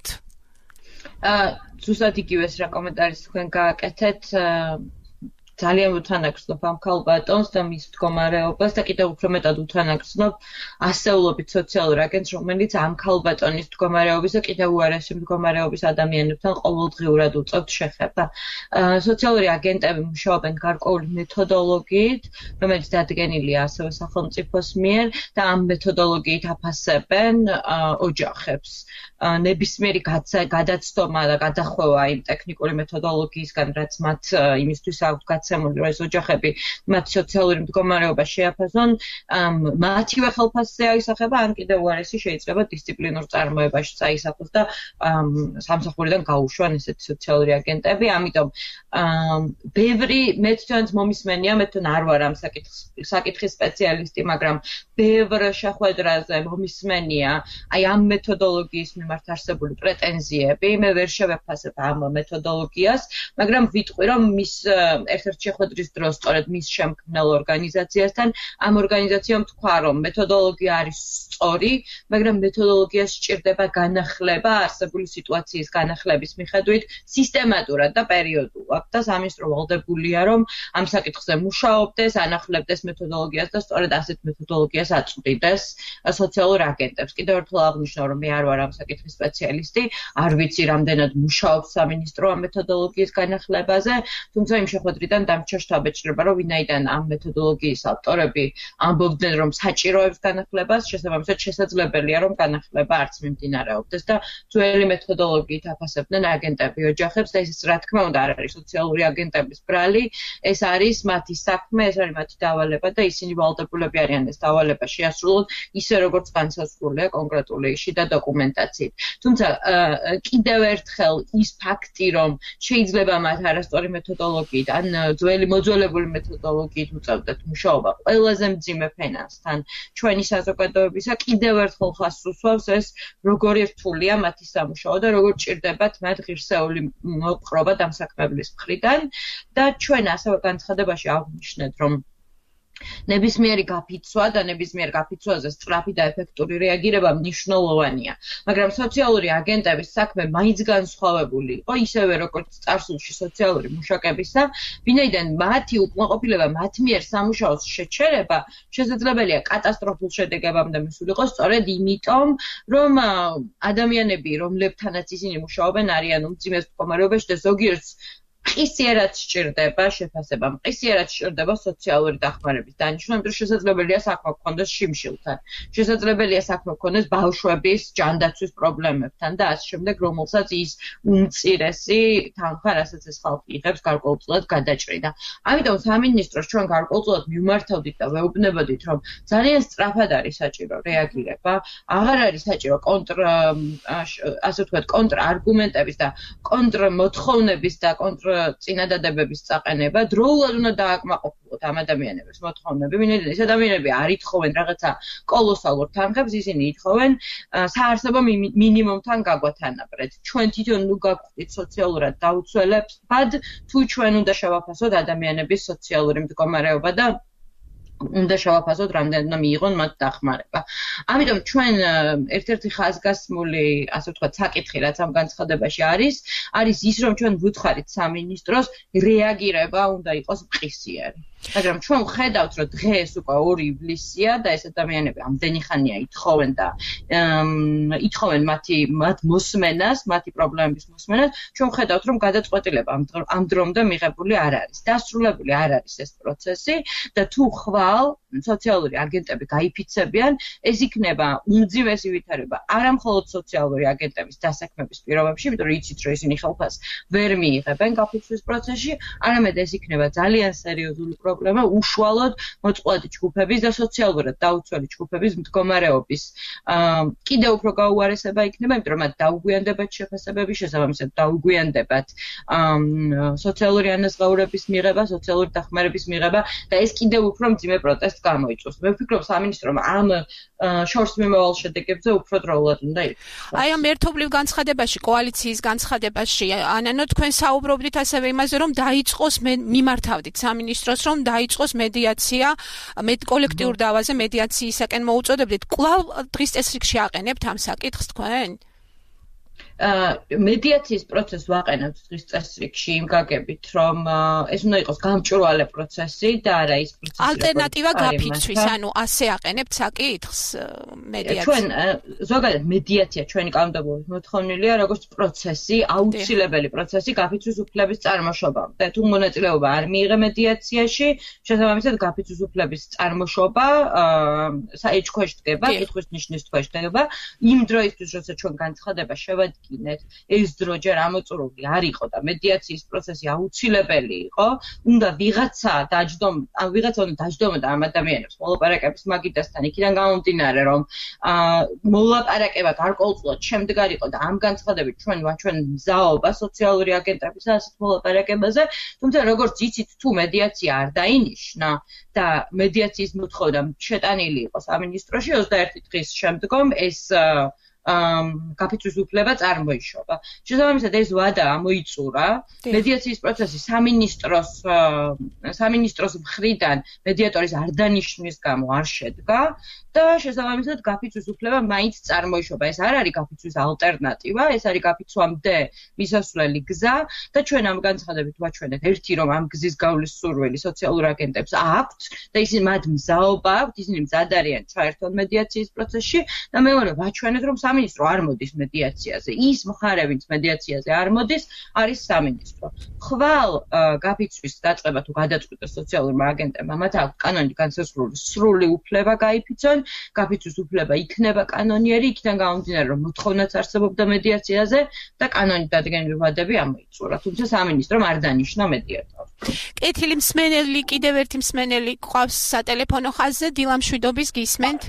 ზუსტად იგივეს რა კომენტარის თქვენ გააკეთეთ. ძალიან უთანაგრძნობ ამ ქალბატონს და მის მდგომარეობას და კიდევ უფრო მეტად უთანაგრძნობ ასეულობით სოციალურ აგენტს, რომელიც ამ ქალბატონის მდგომარეობის და კიდევ უარესი მდგომარეობის ადამიანებთან ყოველდღიურად უწევთ შეხება. სოციალური აგენტები მუშაობენ გარკვეული მეთოდოლოგიით, რომელიც დადგენილია ასევე სახელმწიფოს მიერ და ამ მეთოდოლოგიით აფასებენ ოჯახებს. ნებისმიერი გადაცდომა და გადახვევა იმ ტექნიკური მეთოდოლოგიისგან, რაც მათ იმისთვის აქვთ გაცემული, რომ ეს ოჯახები მათ სოციალური მდგომარეობა შეაფასონ, მათივე ხელფასზე აისახება, ან კიდევ უარესი შეიძლება დისციპლინურ წარმოებაში წაისახოს და სამსახურიდან გაუშვან ესეთი სოციალური აგენტები. ამიტომ ბევრი მე თვითონაც მომისმენია, მე თვითონ არ ვარ ამ საკითხის სპეციალისტი, მაგრამ ბევრ შეხვედრაზე მომისმენია აი ამ მეთოდოლოგიის მიმართ არსებული პრეტენზიები. მე ვერ შევაფასებ ამ მეთოდოლოგიას, მაგრამ ვიტყვი, რომ მის ერთ-ერთ შეხვედრის დროს სწორედ მის შემქმნელ ორგანიზაციასთან ამ ორგანიზაციამ თქვა, რომ მეთოდოლოგია არის სწორი, მაგრამ მეთოდოლოგიას სჭირდება განახლება არსებული სიტუაციის განახლების მიხედვით სისტემატურად და პერიოდულად და სამინისტრო ვალდებულია, რომ ამ საკითხზე მუშაობდეს, ანახლებდეს მეთოდოლოგიას და სწორედ ასეთ მეთოდოლოგიას აწვდიდეს სოციალურ აგენტებს. კიდევ ერთხელ აღნიშნავ, რომ მე არ ვარ ამ საკითხის სპეციალისტი, არ ვიცი რამდენად მუშაობს სამინისტრო ამ მეთოდოლოგიის განახლებაზე, თუმცა იმ შეხვედრიდან დამრჩა შთაბეჭდილება, რომ ვინაიდან ამ მეთოდოლოგიის ავტორები ამბობდნენ, რომ საჭიროებს განახლებას, შესაბამისად შესაძლებელია, რომ განახლება არც მიმდინარეობდეს და ძველი მეთოდოლოგიით აფასებდნენ აგენტები ოჯახებს და ეს რა თქმა უნდა არ არის სოციალური აგენტების ბრალი, ეს არის მათი საქმე, ეს არის მათი დავალება და ისინი ვალდებულები არიან ეს დავალება შეასრულონ ისე როგორც განსაზღვრულია კონკრეტული ისში და დოკუმენტაციით. თუმცა კიდევ ერთხელ ის ფაქტი, რომ შეიძლება მათ არასწორი მეთოდოლოგიით ან ძველი მოძველებული მეთოდოლოგიით უწევდეთ მუშაობა ყველაზე მძიმე ფენასთან ჩვენი საზოგადოებისა, კიდევ ერთხელ ხაზს უსვავს ეს როგორი რთულია მათი სამუშაო და როგორ ჭირდებათ მათ ღირსეული მოპყრობა დამსაქმებლის მხრიდან და ჩვენ ასევე განცხადებაში აღვნიშნეთ, რომ ნებისმიერი გაფიცვა და ნებისმიერ გაფიცვაზე სწრაფი და ეფექტური რეაგირება მნიშვნელოვანია, მაგრამ სოციალური აგენტების საქმე მაინც განსხვავებული იყო, ისევე როგორც წარსულში სოციალური მუშაკებისა, ვინაიდან მათი უკმაყოფილება, მათ მიერ სამუშაოს შეჩერება შესაძლებელია კატასტროფულ შედეგებამდე მისულიყო, სწორედ იმიტომ, რომ ადამიანები, რომლებთანაც ისინი მუშაობენ, არიან უმძიმეს მდგომარეობაში და ზოგიერთს მყისიერად სჭირდება შეფასება, მყისიერად სჭირდება სოციალური დახმარების დანიშნვა, იმიტომ რომ შესაძლებელია საქმე გქონდეს შიმშილთან, შესაძლებელია საქმე გქონდეს ბავშვების ჯანდაცვის პრობლემებთან და ასე შემდეგ, რომელსაც ის უმცირესი თანხა, რასაც ეს ხალხი იღებს, გარკვეულწილად გადაჭრიდა. ამიტომ სამინისტროს ჩვენ გარკვეულწილად მიმართავდით და ვეუბნებოდით, რომ ძალიან სწრაფად არის საჭირო რეაგირება, აღარ არის საჭირო ასე ვთქვათ, კონტრარგუმენტების და კონტრმოთხოვნების და წინადადებების წაყენება, დროულად უნდა დააკმაყოფილოთ ამ ადამიანების მოთხოვნები, ვინაიდან ეს ადამიანები არ ითხოვენ რაღაცა კოლოსალურ თანხებს, ისინი ითხოვენ საარსებო მინიმუმთან გაგვათანაბრეთ. ჩვენ თვითონ ნუ გაგვხდით სოციალურად დაუცველებად, თუ ჩვენ უნდა შევაფასოთ ადამიანების სოციალური მდგომარეობა და უნდა შევაფასოთ, რამდენი უნდა მიიღონ მათ დახმარება. ამიტომ ჩვენ ერთ-ერთი ხაზგასმული, ასე ვთქვათ, საკითხი, რაც ამ განცხადებაში არის ის, რომ ჩვენ ვუთხარით სამინისტროს რეაგირება უნდა იყოს მყისიერი. მაგრამ ჩვენ ვხედავთ, რომ დღეს უკვე 2 ივლისია და ეს ადამიანები ამდენი ხანია ითხოვენ და ითხოვენ მათ მოსმენას, მათი პრობლემების მოსმენას, ჩვენ ვხედავთ, რომ გადაწყვეტილება ამ დრომდე მიღებული არ არის. დასრულებული არ არის ეს პროცესი და თუ ხვალ სოციალური აგენტები გაიფიცებიან, ეს იქნება უმძიმესი ვითარება არა მხოლოდ სოციალური აგენტების დასაქმების პირობებში, იმიტომ რომ იცით, რომ ისინი ხელფას ვერ მიიღებენ გაფიცვის პროცესში, არამედ ეს იქნება ძალიან სერიოზული პრობლემა უშუალოდ მოწყვლადი ჯგუფების და სოციალურად დაუცველი ჯგუფების მდგომარეობის კიდევ უფრო გაუარესება იქნება, იმიტომ რომ მათ დაუგვიანდებათ შეფასებები, შესაბამისად დაუგვიანდებათ სოციალური ანაზღაურების მიღება, სოციალური დახმარების მიღება და ეს კიდევ უფრო მძიმე პროტესტს გამოიწვევს. მე ვფიქრობ, სამინისტრომ ამ შორს მიმავალ შედეგებზე უფრო დროულად უნდა იყოს. აი ამ ერთობლივ განცხადებაში, კოალიციის განცხადებაში, ანანო თქვენ საუბრობდით ასევე იმაზე, რომ დაიწყოს მიმართავდით სამინისტროს, რომ დაიწყოს მედიაცია, კოლექტიურ დავაზე მედიაციისაკენ მოუწოდებდით. კვლავ დღის წესრიგში აყენებთ ამ საკითხს თქვენ? მედიაციის პროცესს ვაყენებთ დღის წესრიგში იმ გაგებით, რომ ეს უნდა იყოს გამჭვირვალე პროცესი და არა ის პროცესი. ალტერნატივა გაფიცვის, ანუ ასე აყენებთ საკითხს მედიაცია. ჩვენ ზოგადად მედიაცია ჩვენი კანონმდებლობის მოთხოვნილია როგორც პროცესი, აუცილებელი პროცესი გაფიცვის უფლების წარმოშობამდე. თუ მონაწილეობა არ მიიღე მედიაციაში, შესაბამისად გაფიცვის უფლების წარმოშობა საეჭვ ქვეშ დგება, კითხვის ნიშნის ქვეშ დგება. იმ დროისთვის, როცა ჩვენ განცხადება შევადგინეთ, ეს დრო ჯერ ამოწურული არ იყო და მედიაციის პროცესი აუცილებელი იყო, უნდა ვიღაცა უნდა დაჯდომოდა ამ ადამიანებს მოლაპარაკების მაგიდასთან, იქიდან გამომდინარე, რომ მოლაპარაკება გარკვეულწილად შემდგარიყო და ამ განცხადებით ჩვენ ვაჩვენ მზაობა სოციალური აგენტების ასეთ მოლაპარაკებაზე, თუმცა როგორც იცით, თუ მედიაცია არ დაინიშნა და მედიაციის მოთხოვნა შეტანილი იყო სამინისტროში 21 დღის შემდგომ ეს გაფიცვის უფლება წარმოიშობა. შესაბამისად ეს ვადა ამოიწურა, მედიაციის პროცესი სამინისტროს მხრიდან მედიატორის არ დანიშნვის გამო არ შედგა და შესაბამისად გაფიცვის უფლება მაინც წარმოიშობა. ეს არ არის გაფიცვის ალტერნატივა, ეს არის გაფიცვამდე მისასვლელი გზა და ჩვენ ამ განცხადებით ვაჩვენეთ ერთი, რომ ამ გზის გავლის სურვილი სოციალურ აგენტებს აქვთ და ისინი მათ მზაობა აქვთ, ისინი მზად არიან ჩაერთონ მედიაციის პროცესში და მეორე ვაჩვენეთ, რომ სამინისტრო არ მოდის მედიაციაზე. ის მხარე, ვინც მედიაციაზე არ მოდის, არის სამინისტრო. ხვალ გაფიცვის დაწყება თუ გადაწყვიტა სოციალურმა აგენტებმა, მათ აქვს კანონით განსაზღვრული სრული უფლება გაიფიცონ, გაფიცვის უფლება იქნება კანონიერი, იქიდან გამომდინარე, რომ მოთხოვნაც არსებობდა მედიაციაზე და კანონით დადგენილი ვადები ამოიწურა. თუმცა სამინისტრომ არ დანიშნა მედიატორი. კეთილი მსმენელი, კიდევ ერთი მსმენელი გვყავს სატელეფონო ხაზზე, დილამშვიდობის გისმენთ?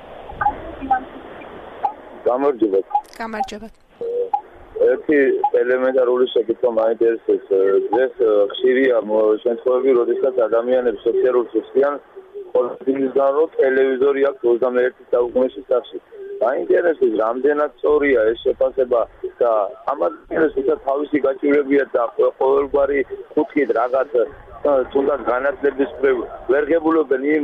გამარჯობა. გამარჯობა. ერთი ელემენტარული საკითხი მაინტერესებს. დღეს ხშირია შემთხვევები, როდესაც ადამიანები სოციალურ სისტემიდან ყოველდღიურად რო ტელევიზორი აქვს 21 საუკუნეში სახში. მაინტერესებს, რამდენად სწორია ეს შეფასება და ამას თავისი გაჭირვებია და ყოველგვარი კუთხით რაღაც თუნდაც განათლების ვერ ღებულობენ იმ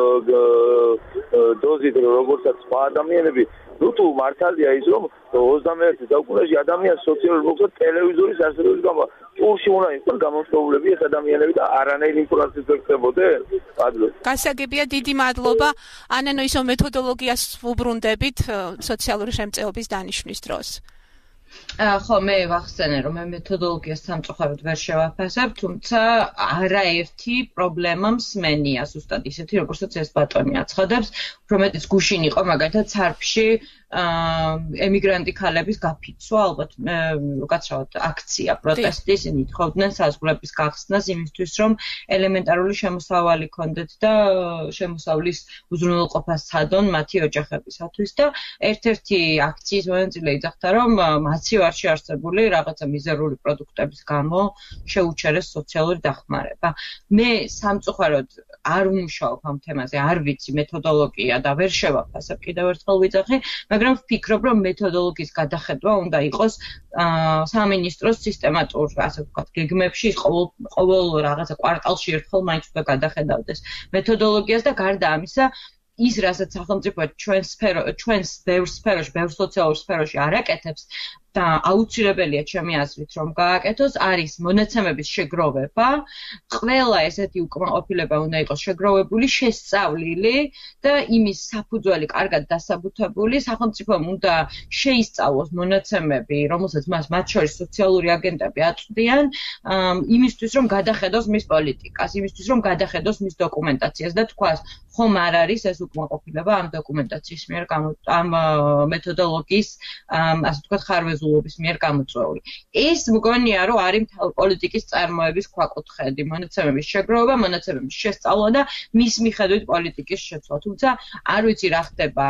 დოზით, როგორცაც სხვა ადამიანები. თუ მართალია ის, რომ 21 საუკუნეში ადამიანს სოციალურ მოხდათ ტელევიზორის არსებობის გამო ჭურში უნდა იყოს გამომწვეულები ეს ადამიანები და არანაირი ინფორმაციას ვერ ხდებოდნენ. გასაგებია, დიდი მადლობა. ანანო, ისო მეთოდოლოგიას ვუბრუნდებით სოციალური შემწეობის დანიშვნის დროს. ხო, მე ვახსენე, რომ მე მეთოდოლოგიას სამწუხაროდ ვერ შევაფასებ, თუმცა არაერთი პრობლემა მსმენია, ზუსტად ისეთი, როგორცაც ეს ბატონი აცხადებს, უფრო მეტიც გუშინ იყო მაგალითად ცარფში ემიგრანტი ქალების გაფიცვა, ალბათ უკაცრავად აქცია, პროტესტი, ისინი თხოვდნენ საზღვრების გახსნას იმისთვის, რომ ელემენტარული შემოსავალი ქონდეთ და შემოსავლის უზრუნველყოფა სცადონ მათი ოჯახებისათვის და ერთ-ერთი აქციის მონაწილე იძახდა, რომ მაცივარში არსებული რაღაცა მიზერული პროდუქტების გამო შეუჩერეს სოციალური დახმარება. მე სამწუხაროდ არ ვმუშაობ ამ თემაზე, არ ვიცი მეთოდოლოგია და ვერ შევაფასებ, კიდევ ერთხელ ვიძახი, მაგრამ ვფიქრობ, რომ მეთოდოლოგიის გადახედვა უნდა იყოს სამინისტროს სისტემატურ, ასე ვთქვათ, გეგმებში ყოველ რაღაცა კვარტალში ერთხელ მაინც უნდა გადახედავდეს მეთოდოლოგიას და გარდა ამისა ის რასაც სახელმწიფო ჩვენს ბევრ სფეროში, ბევრ სოციალურ სფეროში არ აკეთებს და აუცილებელია ჩემი აზრით რომ გააკეთოს არის მონაცემების შეგროვება, ყველა ესეთი უკმაყოფილება უნდა იყოს შეგროვებული, შესწავლილი და იმის საფუძველი კარგად დასაბუთებული, სახელმწიფომ უნდა შეისწავლოს მონაცემები, რომელსაც მათ შორის სოციალური აგენტები აწვდიან, იმისთვის რომ გადახედოს მის პოლიტიკას, იმისთვის რომ გადახედოს მის დოკუმენტაციას და თქვას, ხომ არ არის ეს უკმაყოფილება ამ დოკუმენტაციის მიერ ამ მეთოდოლოგიის, ასე ვთქვათ, ხარვეზულობის მიერ გამოწვეული. ეს მგონია, რომ არის პოლიტიკის წარმოების ქვაკუთხედი, მონაცემების შეგროვება, მონაცემების შესწავლა და მის მიხედვით პოლიტიკის შეცვლა. თუმცა არ ვიცი რა ხდება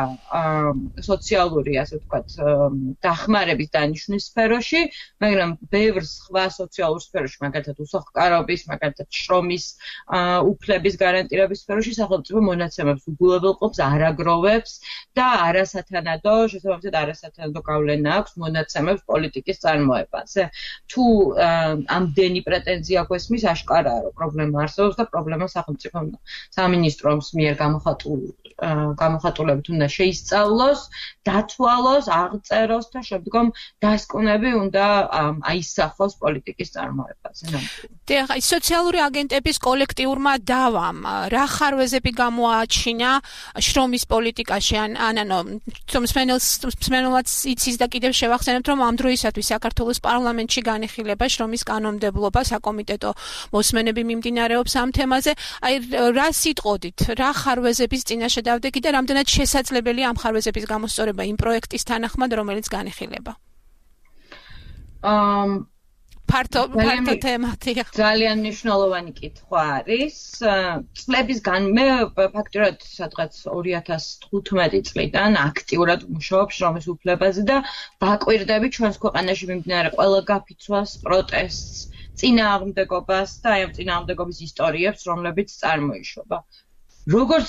სოციალური, ასე ვთქვათ, დახმარების დანიშვნის სფეროში, მაგრამ ბევრ სხვა სოციალურ სფეროში, მაგალითად უსახლკარობის, მაგალითად შრომის უფლების გარანტირების სფეროში სახელმწიფო მონაცემებს უგულებელყოფს, არ აგროვებს და არასათანადო, შესაბამისად არასათანადო გავლენა აქვს მონაცემებს პოლიტიკის წარმოებაზე. თუ ამდენი პრეტენზია გვესმის, აშკარაა, რომ პრობლემა არსებობს და პრობლემა სახელმწიფომ სამინისტროს მიერ გამოხატულებით უნდა შეისწავლოს, დათვალოს, აღწეროს და შემდგომ დასკვნები უნდა აისახოს პოლიტიკის წარმოებაზე. დიახ, სოციალური აგენტების კოლექტიურმა დავამ რა ხარვეზები გამოაჩინა შრომის პოლიტიკაში ანუ მსმენელაც იცის და კიდევ შევახსენებთ, რომ ამ დროისათვის საქართველოს პარლამენტში განიხილება შრომის კანონმდებლობა, საკომიტეტო მოსმენები მიმდინარეობს ამ თემაზე. აი რა სიტყოდით, რა ხარვეზების წინაშე დავდეგი და რამდენად შესაძლებელია ამ ხარვეზების გამოსწორება იმ პროექტის თანახმად, რომელიც განიხილება? ფართო თემათია. ძალიან მნიშვნელოვანი კითხვა არის. წლების განმე ფაქტობრივად სადღაც 2015 წლიდან აქტიურად ვმუშაობ შრომის უფლებაზე და ვაკვირდები ჩვენს ქვეყანაში მიმდინარე ყველა გაფიცვას, პროტესტს, წინააღმდეგობას და აი ამ წინააღმდეგობის ისტორიებს, რომლებიც წარმოიშობა. როგორც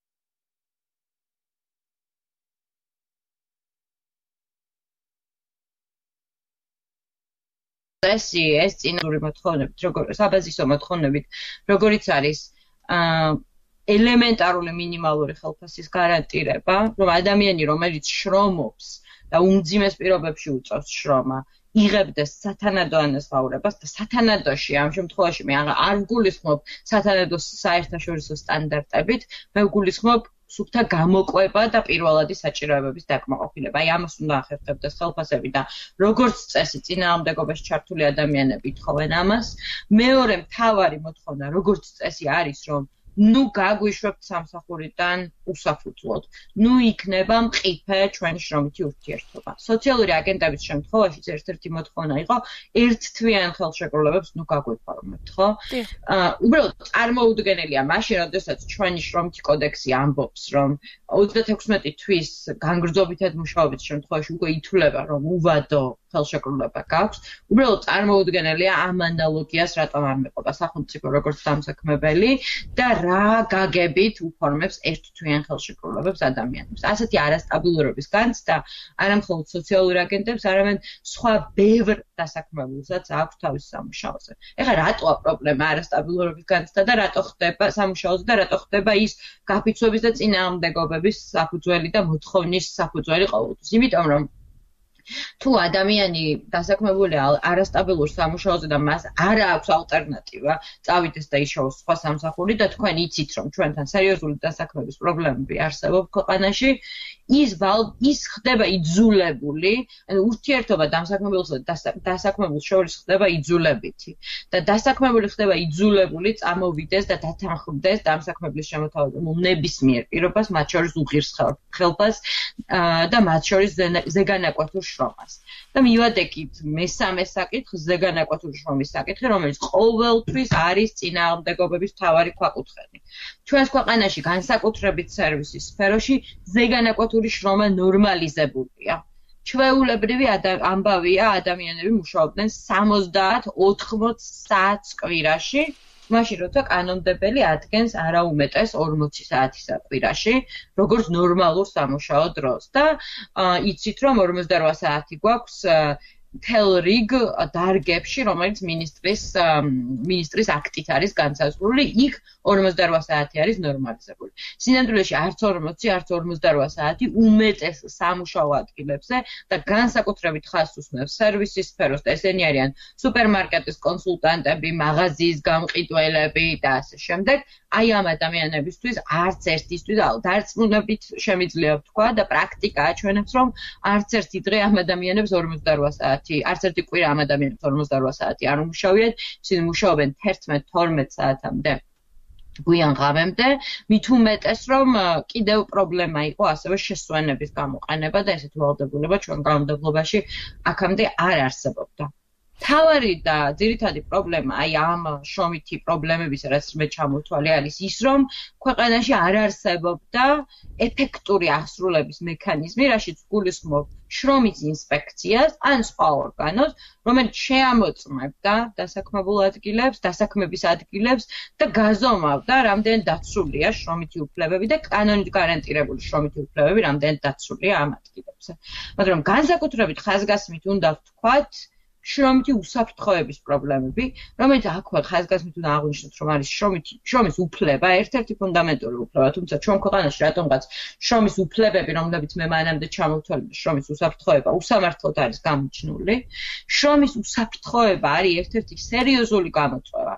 ეს წინააღმდეგობრივი მოთხოვნებით, საბაზისო მოთხოვნებით, როგორიც არის ელემენტარული მინიმალური ხელფასის გარანტირება, რომ ადამიანი, რომელიც შრომობს და უმძიმეს პირობებში უწევს შრომა, იღებდეს სათანადო ანაზღაურებას და სათანადოში ამ შემთხვევაში მე არ ვგულისხმობ სათანადოს საერთაშორისო სტანდარტებით, მე ვგულისხმობ სუფთა გამოკვება და პირველადი საჭიროებების დაკმაყოფილება. აი ამას უნდა ახერხებდეს ხელფასები და როგორც წესი წინააღმდეგობაში ჩართული ადამიანები ითხოვენ ამას. მეორე მთავარი მოთხოვნა როგორც წესი არის, რომ გაგვიშვებთ სამსახურიდან უსაფუძვლოდ. იქნება მყიფე ჩვენი შრომითი ურთიერთობა. სოციალური აგენტების შემთხვევაშიც ერთ-ერთი მოთხოვნა იყო ერთთვიან ხელშეკრულებებს გაგვიფორმებთ, ხო? უბრალოდ წარმოუდგენელია მაშინ, როდესაც ჩვენი შრომითი კოდექსი ამბობს, რომ 36 თვის განგრძობითად მუშაობის შემთხვევაში უკვე ითვლება, რომ უვადო ხელშეკრულება გაქვს. უბრალოდ წარმოუდგენელია ამ ანალოგიას რატომ არ მეყობა სახელმწიფო როგორც დამსაქმებელი და რა გაგებით უფორმებს ერთთვიან ხელშეკრულებებს ადამიანებს. ასეთი არასტაბილურობის განცდა არა მხოლოდ სოციალურ აგენტებს, არამედ სხვა ბევრ დასაქმებულსაც აქვს თავის სამუშაოზე. ეხლა რატოა პრობლემა არასტაბილურობის განცდა და რატო ხდება სამუშაოზე და რატო ხდება ის გაფიცვების და წინააღმდეგობების საფუძველი და მოთხოვნის საფუძველი ყოველთვის? იმიტომ რომ თუ ადამიანი დასაქმებულია არასტაბილურ სამუშაოზე და მას არ აქვს ალტერნატივა, წავიდეს და იშოვოს სხვა სამსახური და თქვენ იცით, რომ ჩვენთან სერიოზული დასაქმების პრობლემები არსებობს ქვეყანაში, ის ხდება იძულებული, ანუ ურთიერთობა დამსაქმებელსა და დასაქმებულს შორის ხდება იძულებითი და დასაქმებული ხდება იძულებული წამოვიდეს და დათანხმდეს დამსაქმებლის შემოთავაზებულ ნებისმიერ პირობას, მათ შორის უღირს ხელფას და მათ შორის ზეგანაკვეთურ შრომას. და მივადექით მესამე საკითხს, ზეგანაკვეთური შრომის საკითხი, რომელიც ყოველთვის არის წინააღმდეგობების მთავარი ქვაკუთხედი. ჩვენს ქვეყანაში განსაკუთრებით სერვისის სფეროში ზეგანაკვეთური შრომა ნორმალიზებულია. ჩვეულებრივი ამბავია, ადამიანები მუშაობდნენ 70-80 საათს კვირაში, მაშინ როცა კანონმდებელი ადგენს არა უმეტეს 40 საათისა კვირაში, როგორც ნორმალურ სამუშაო დროს და იცით რომ 48 საათი გვაქვს მთელ რიგ დარგებში, რომელიც მინისტრის აქტით არის განსაზღვრული, იქ 48 საათი არის ნორმალიზებული. სინამდვილეში არც 40, არც 48 საათი უმეტეს სამუშაო ადგილებზე და განსაკუთრებით ხაზს უსმევს სერვისის სფეროს და ესენი არიან სუპერმარკეტის კონსულტანტები, მაღაზიის გამყიდველები და ასე შემდეგ. აი ამ ადამიანებისთვის არც ერთისთვის დარწმუნებით შემიძლია ვთქვა და პრაქტიკა აჩვენებს, რომ არც ერთი დღე ამ ადამიანებს 48 საათი, არც ერთი კვირა ამ ადამიანებს 48 საათი არ უმუშავიათ, ისინი მუშაობენ 11-12 საათამდე. გვიან ღამემდე, მით უმეტეს რომ კიდევ პრობლემა იყო ასევე შესვენების გამოყენება და ესეთი ვალდებულება ჩვენ კანონმდებლობაში აქამდე არ არსებობდა. მთავარი და ძირითადი პრობლემა აი ამ შრომითი პრობლემების, რაც მე ჩამოვთვალე, არის ის, რომ ქვეყანაში არ არსებობდა ეფექტური აღსრულების მექანიზმი, რაშიც გულისხმობ შრომის ინსპექციას ან სხვა ორგანოს, რომელიც შეამოწმებდა დასაქმების ადგილებს და გაზომავდა, რამდენ დაცულია შრომითი უფლებები და კანონით გარანტირებული შრომითი უფლებები რამდენ დაცულია ამ ადგილებზე. მაგრამ განსაკუთრებით ხაზგასმით უნდა ვთქვათ, შრომითი უსაფრთხოების პრობლემები, რომელიც აქვე ხაზგასმით უნდა აღვნიშნოთ, რომ არის შრომის უფლება, ერთ-ერთი ფუნდამენტური უფლება, თუმცა ჩვენ ქვეყანაში რატომღაც შრომის უფლებები, რომლებიც მე მანამდე ჩამოვთვალე, შრომის უსაფრთხოება უსამართლოდ არის გამიჩნული. შრომის უსაფრთხოება არის ერთ-ერთი სერიოზული გამოწვევა.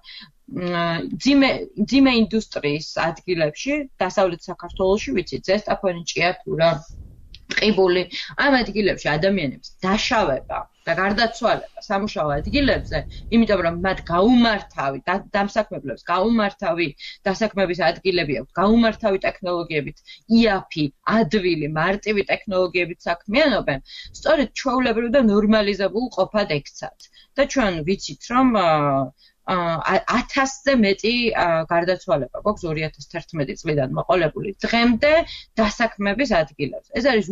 ძიმე ინდუსტრიის ადგილებში, დასავლეთ საქართველოში, ვიცით, ზესტაფონი, ჭიათურა, ყიბული, ამ ადგილებში ადამიანებს დაშავება და გარდაცვალება სამუშაო ადგილებზე, იმიტომ რომ მათ გაუმართავი დამსაქმებლებს გაუმართავი დასაქმების ადგილები აქვთ, გაუმართავი ტექნოლოგიებით, იაფი, ადვილი, მარტივი ტექნოლოგიებით საქმიანობენ, სწორედ ჩვეულებრივ და ნორმალიზებულ ყოფად ექცათ. და ჩვენ ვიცით, რომ 1000-ზე მეტი გარდაცვალება გვაქვს 2011 წლიდან მოყოლებული დღემდე დასაქმების ადგილებზე. ეს არის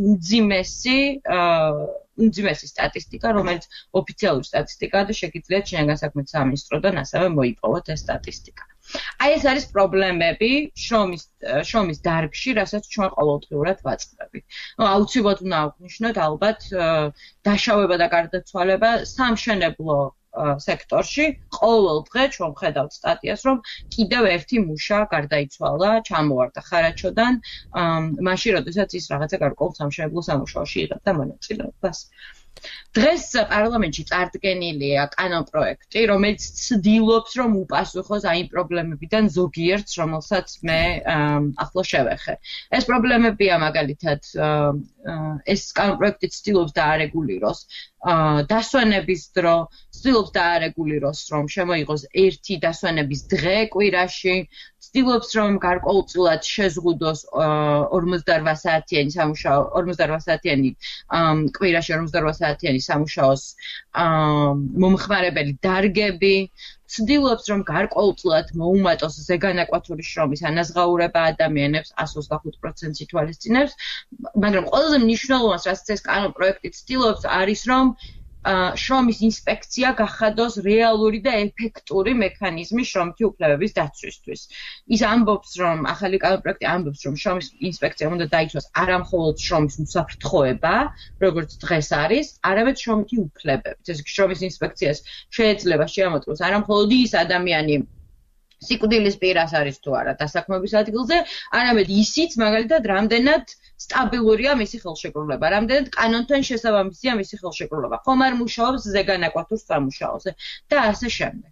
უმძიმესი სტატისტიკა, რომელიც ოფიციალური სტატისტიკაა და შეგიძლიათ შინაგან საქმეთა სამინისტროდან ასევე მოიპოვოთ ეს სტატისტიკა. აი ეს არის პრობლემები შრომის დარგში, რასაც ჩვენ ყოველდღიურად ვაწყდებით. აუცილებლად უნდა აღვნიშნოთ ალბათ დაშავება და გარდაცვალება სამშენებლო სექტორში ყოველ დღე ჩვენ ვხედავთ სტატიას, რომ კიდევ ერთი მუშა გარდაიცვალა, ჩამოვარდა ხარაჩოდან, მაშინ როდესაც ის რაღაცა გარკვეულ სამშენებლო სამუშაოში იღებდა მონაწილეობას. დღეს პარლამენტში წარდგენილია კანონპროექტი, რომელიც ცდილობს, რომ უპასუხოს აი პრობლემებიდან ზოგიერთს, რომელსაც მე ახლა შევეხე. ეს პრობლემებია მაგალითად ეს კანონპროექტი ცდილობს დაარეგულიროს დასვენების დრო, ცდილობს დაარეგულიროს, რომ შემოიღოს ერთი დასვენების დღე კვირაში, ცდილობს, რომ გარკვეულწილად შეზღუდოს 48 საათიანი სამუშაო, 48 საათიანი კვირაში 48 საათიანი სამუშაოს მომხმარებელი დარგები, ცდილობს, რომ გარკვეულწილად მოუმატოს ზეგანაკვათური შრომის ანაზღაურება ადამიანებს 125% ითვალისწინებს, მაგრამ ყველაზე მნიშვნელოვანს, რაც ეს კანონპროექტი ცდილობს, არის, რომ შრომის ინსპექცია გახადოს რეალური და ეფექტური მექანიზმი შრომითი უფლებების დაცვისთვის. ის ამბობს, რომ ახალი კანონპროექტი ამბობს, რომ შრომის ინსპექცია უნდა დაიცვას არა მხოლოდ შრომის უსაფრთხოება, როგორც დღეს არის, არამედ შრომითი უფლებებით. ეს შრომის ინსპექციას შეიძლება შეამოწმოს არა მხოლოდ ის ადამიანი, სიკვდილის პირას არის თუ არა დასაქმების ადგილზე, არამედ ისიც მაგალითად რამდენად სტაბილურია მისი ხელშეკრულება, რამდენად კანონთან შესაბამისია მისი ხელშეკრულება, ხომ არ მუშაობს ზეგანაკვათურ სამუშაოზე და ასე შემდეგ.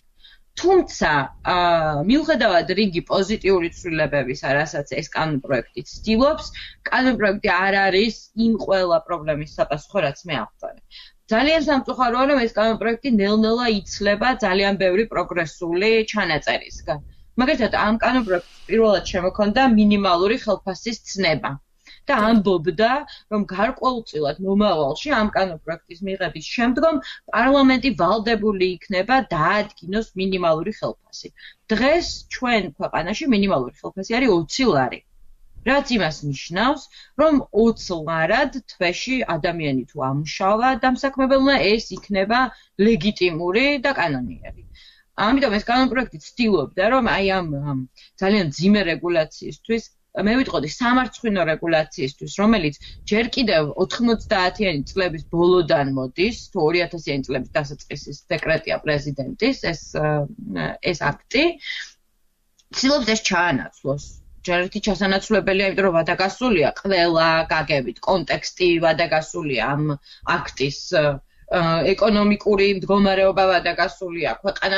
თუმცა მიუხედავად რიგი პოზიტიური ცვლილებებისა, რასაც ეს კანონპროექტი ცდილობს, კანონპროექტი არ არის იმ ყველა პრობლემის საპასუხო, რაც მე ავწარე. ძალიან სამწუხაროა, რომ ეს კანონპროექტი ნელ-ნელა იცლება ძალიან ბევრი პროგრესული ჩანაწერისგან. მაგალითად, ამ კანონპროექტს პირველად შემოქონდა მინიმალური ხელფასის ცნება. და ამბობდა, რომ გარკვეულწილად მომავალში ამ კანონპროექტის მიღების შემდგომ პარლამენტი ვალდებული იქნება დაადგინოს მინიმალური ხელფასი. დღეს ჩვენ ქვეყანაში მინიმალური ხელფასი არის 20 ლარი. რაც იმას ნიშნავს, რომ 20 ლარად თვეში ადამიანი თუ ამუშავა დამსაქმებელმა, ეს იქნება ლეგიტიმური და კანონიერი. ამიტომ ეს კანონპროექტი ცდილობდა, რომ აი ამ ძალიან მძიმე რეგულაციისთვის მე ვიტყოდი სამარცხვინო რეგულაციისთვის, რომელიც ჯერ კიდევ 90-იანი წლების ბოლოდან მოდის, თუ 2000-იანი წლების დასაწყისის დეკრეტია პრეზიდენტის, ეს აქტი, ცდილობს ეს ჩაანაცვლოს. ჯერ ერთი ჩასანაცვლებელია, იმიტომ რომ ვადაგასულია ყველა გაგებით, კონტექსტი ვადაგასულია ამ აქტის ეკონომიკური მდგომარეობა ვადაგასულია,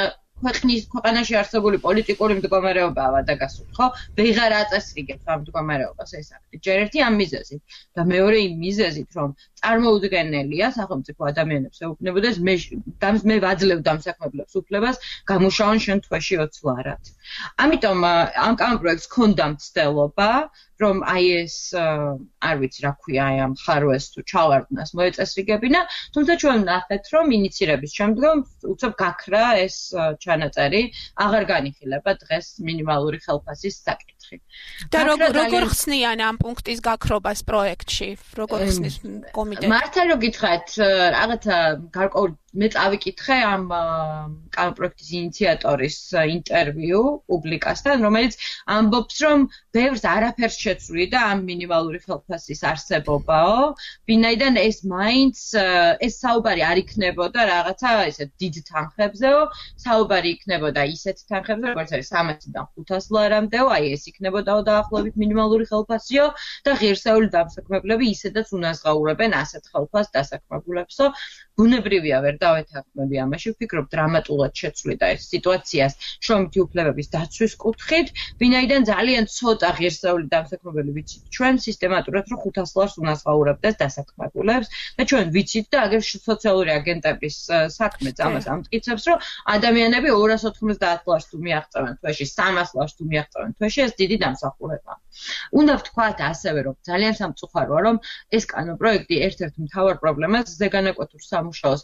ქვეყანაში არსებული პოლიტიკური მდგომარეობაა ვადაგასული, ხო? ვეღარ აწესრიგებს ამ მდგომარეობას ეს აქტი. ჯერ ერთი ამ მიზეზით და მეორე იმ მიზეზით, რომ წარმოუდგენელია სახელმწიფო ადამიანებს ეუბნებოდეს მე ვაძლევ დამსაქმებლებს უფლებას გამუშაონ შენ თვეში 20 ლარად. ამიტომ ამ კანონპროექტს ჰქონდა მცდელობა, რომ აი ეს არ ვიცი რა ქვია აი ამ ხარვეს თუ ჩავარდნას მოეწესრიგებინა, თუმცა ჩვენ ვნახეთ, რომ ინიცირების შემდგომ უცებ გაქრა ეს ჩანაწერი, აღარ განიხილება დღეს მინიმალური ხელფასის საკითხი. და როგორ ხსნიან ამ პუნქტის გაქრობას პროექტში? როგორ ხსნის კომიტეტი? მართლა რო გითხრათ, რაღაცა გარკვეული მე წავიკითხე ამ კანონპროექტის ინიციატორის ინტერვიუ პუბლიკასთან, რომელიც ამბობს, რომ ბევრს არაფერს შეცვლიდა ამ მინიმალური ხელფასის არსებობაო, ვინაიდან ეს მაინც ეს საუბარი არ იქნებოდა რაღაცა ესე დიდ თანხებზეო, საუბარი იქნებოდა ისეთ თანხებზე, როგორც არის 300-დან 500 ლარამდეო, აი ეს იქნებოდაო დაახლოებით მინიმალური ხელფასიო და ღირსეული დამსაქმებლები ისედაც უნაზღაურებენ ასეთ ხელფასს დასაქმებულებსო. ბუნებრივია ვერ დავეთანხმები ამაში, ვფიქრობ დრამატულად შეცვლიდა ეს სიტუაციას შრომითი უფლებების დაცვის კუთხით, ვინაიდან ძალიან ცოტა ღირსეული დამსაქმებელი ვიცით ჩვენ სისტემატურად რომ 500 ლარს უნაზღაურებდეს დასაქმებულებს და ჩვენ ვიცით და აგერ სოციალური აგენტების საქმეც ამას ამტკიცებს, რომ ადამიანები 290 ლარს თუ მიაღწევენ თვეში, 300 ლარს თუ მიაღწევენ თვეში, ეს დიდი დამსახურებაა. უნდა ვთქვათ ასევე, რომ ძალიან სამწუხაროა, რომ ეს კანონპროექტი ერთ-ერთ მთავარ პრობლემას ზეგანაკვეთურ სამუშაოს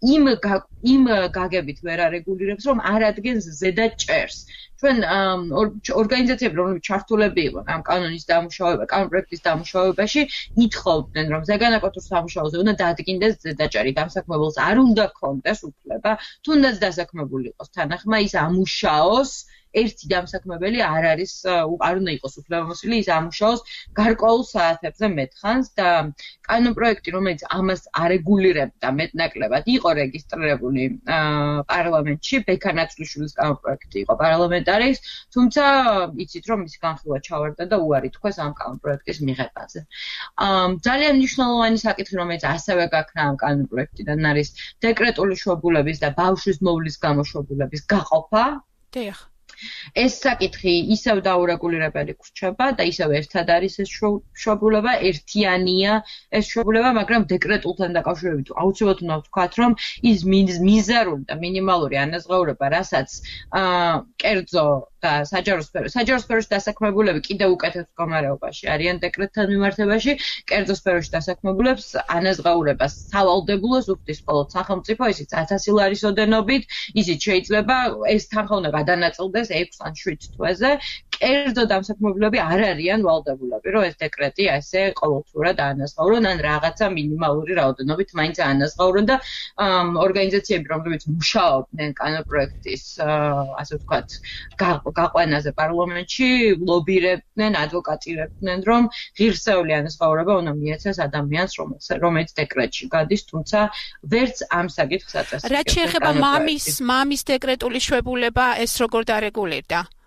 იმ გაგებით ვერ არეგულირებს, რომ არ ადგენს ზედა ჭერს. ჩვენ ორგანიზაციები, რომლებიც ჩართულები იყვნენ ამ კანონის დამუშავება, კანონპროექტის დამუშავებაში, ითხოვდნენ, რომ ზეგანაკვეთურ სამუშაოზე უნდა დაადგინდეს ზედაჭერი, დამსაქმებელს არ უნდა ჰქონდეს უფლება, თუნდაც დასაქმებული იყოს თანახმა, ის ამუშაოს ერთი დამსაქმებელი არ უნდა იყოს უფლებამოსილი, ის ამუშაოს გარკვეულ საათებზე მეტხანს და კანონპროექტი, რომელიც ამას არეგულირებდა მეტნაკლებად, იყო რეგისტრირებული პარლამენტში, ბექანაცვლიშვილის კანონპროექტი იყო პარლამენტარის, თუმცა იცით, რომ მისი განხილვა ჩავარდა და უარი თქვეს ამ კანონპროექტის მიღებაზე. ძალიან მნიშვნელოვანი საკითხი, რომელიც ასევე გაქნა ამ კანონპროექტიდან არის დეკრეტული შვებულების და ბავშვის მოვლის გამოშვებულების გაყოფა. დიახ. ეს საკითხი ისევ დაურეგულირებელი გრჩება და ისევ ერთად არის ეს შვებულება, ერთიანია ეს შვებულება, მაგრამ დეკრეტულთან დაკავშირებით აუცილებლად უნდა ვთქვათ, რომ ის მიზერული და მინიმალური ანაზღაურება, რასაც კერძო და საჯარო სფეროში დასაქმებულები კიდევ უკეთეს მდგომარეობაში არიან დეკრეტთან მიმართებაში, კერძო სფეროში დასაქმებულებს ანაზღაურებას სავალდებულოს უხდის მხოლოდ სახელმწიფო, ისიც 1000 ლარის ოდენობით, ისიც შეიძლება ეს თანხა უნდა გადანაწილდეს 6 ან 7 თვეზე. კერძო დამსაქმებლები არ არიან ვალდებულები, რომ ეს დეკრეტი ასე ყოველთვიურად აანაზღაურონ, ან რაღაცა მინიმალური რაოდენობით მაინც აანაზღაურონ და ორგანიზაციები, რომლებიც მუშაობდნენ კანონპროექტის, ასე ვთქვათ, გაყვანაზე პარლამენტში, ლობირებდნენ, ადვოკატირებდნენ, რომ ღირსეული ანაზღაურება უნდა მიეცეს ადამიანს, რომელიც დეკრეტში გადის, თუმცა ვერც ამ საკითხს აწესრიგებს. რაც შეეხება მამის დეკრეტული შვებულება, ეს როგორ დარეგულირდა?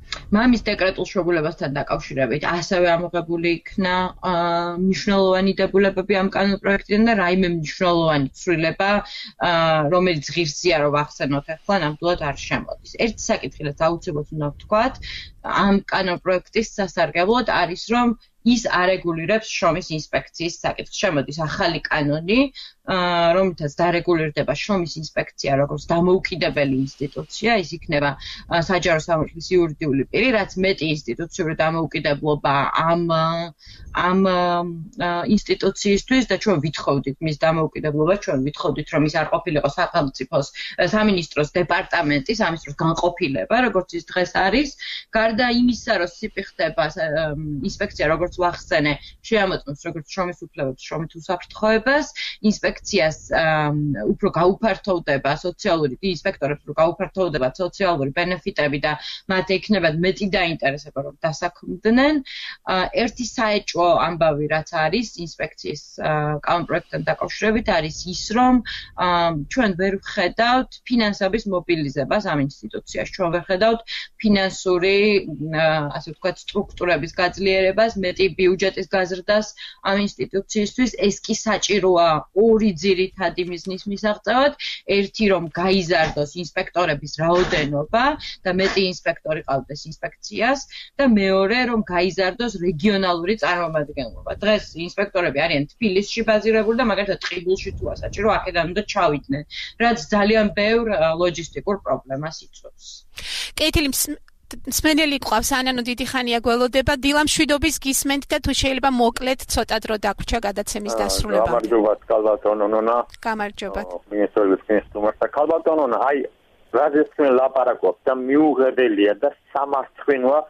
მამის დეკრეტულ შეგულებასთან დაკავშირებით ასევე ამოღებული იქნა მნიშვნელოვანი დებულებები ამ კანონპროექტიდან და რაიმე მნიშვნელოვანი ცვლილება, რომელიც ღირსია რომ ახსენოთ ახლა, ნამდვილად არ შემოდის. ერთი საკითხი რაც აუცილებლად უნდა ვთქვათ, ამ კანონპროექტის სასარგებლოდ არის რომ ის არეგულირებს შრომის ინსპექციის საკითხს. შემოდის ახალი კანონი, რომლითაც დარეგულირდება შრომის ინსპექცია როგორც დამოუკიდებელი ინსტიტუცია, ის იქნება საჯარო სამართლის იურიდიული პირი, რაც მეტი ინსტიტუციური დამოუკიდებლობა ამ ინსტიტუციისთვის და ჩვენ ვითხოვდით მის დამოუკიდებლობას, ჩვენ ვითხოვდით რომ ის არ ყოფილიყო სახელმწიფოს სამინისტროს დეპარტამენტი, სამინისტროს განყოფილება, როგორც ის დღეს არის, გარდა იმისა, რომ სიფიხდება ინსპექცია როგორც ვახსენე, შეამოწმებს როგორც შრომის უფლებებს, შრომით უსაფრთხოებას, ინსპექციას უფრო გაუფართოვდება სოციალური ინსპექტორებს უფრო გაუფართოვდება სოციალური ბენეფიტები და მათ ექნებათ მეტი დაინტერესება რომ დასაქმდნენ. ერთი საეჭვო ამბავი რაც არის ინსპექციის კანონპროექტთან დაკავშირებით არის ის რომ ჩვენ ვერ ვხედავთ ფინანსების მობილიზებას ამ ინსტიტუციაში. ჩვენ ვერ ხედავთ ფინანსური ასე ვთქვათ სტრუქტურების გაძლიერებას, მეტი ბიუჯეტის გაზრდას ამ ინსტიტუციისთვის. ეს კი საჭიროა ორი ძირითადი მიზნის მისაღწევად. ერთი რომ გაიზარდოს ინსპექტორების რაოდენობა და მეტი ინსპექტორი ყავდეს ინსპექციას და მეორე რომ გაიზარდოს რეგიონალური წარმომადგენლობა. დღეს ინსპექტორები არიან თბილისში ბაზირებული და მაგალითად ტყიბულში თუ ასაჭირო აქედან უნდა ჩავიდნენ, რაც ძალიან ბევრ ლოჯისტიკურ პრობლემას იწვევს. კეთილი მსმენელი ყავს ანანო დიდი ხანია გველოდება დილა მშვიდობის გისმენთ და თუ შეიძლება მოკლედ ცოტა დრო დაგვრჩა გადაცემის დასრულებამდე. გამარჯობათ კალბატონო ნონა. გამარჯობათ. მინისტრების კენსტუმართა კალბატონო ნონა, აი რაზეც მე ლაპარაკობ და მიუღებელია და სამართლინოა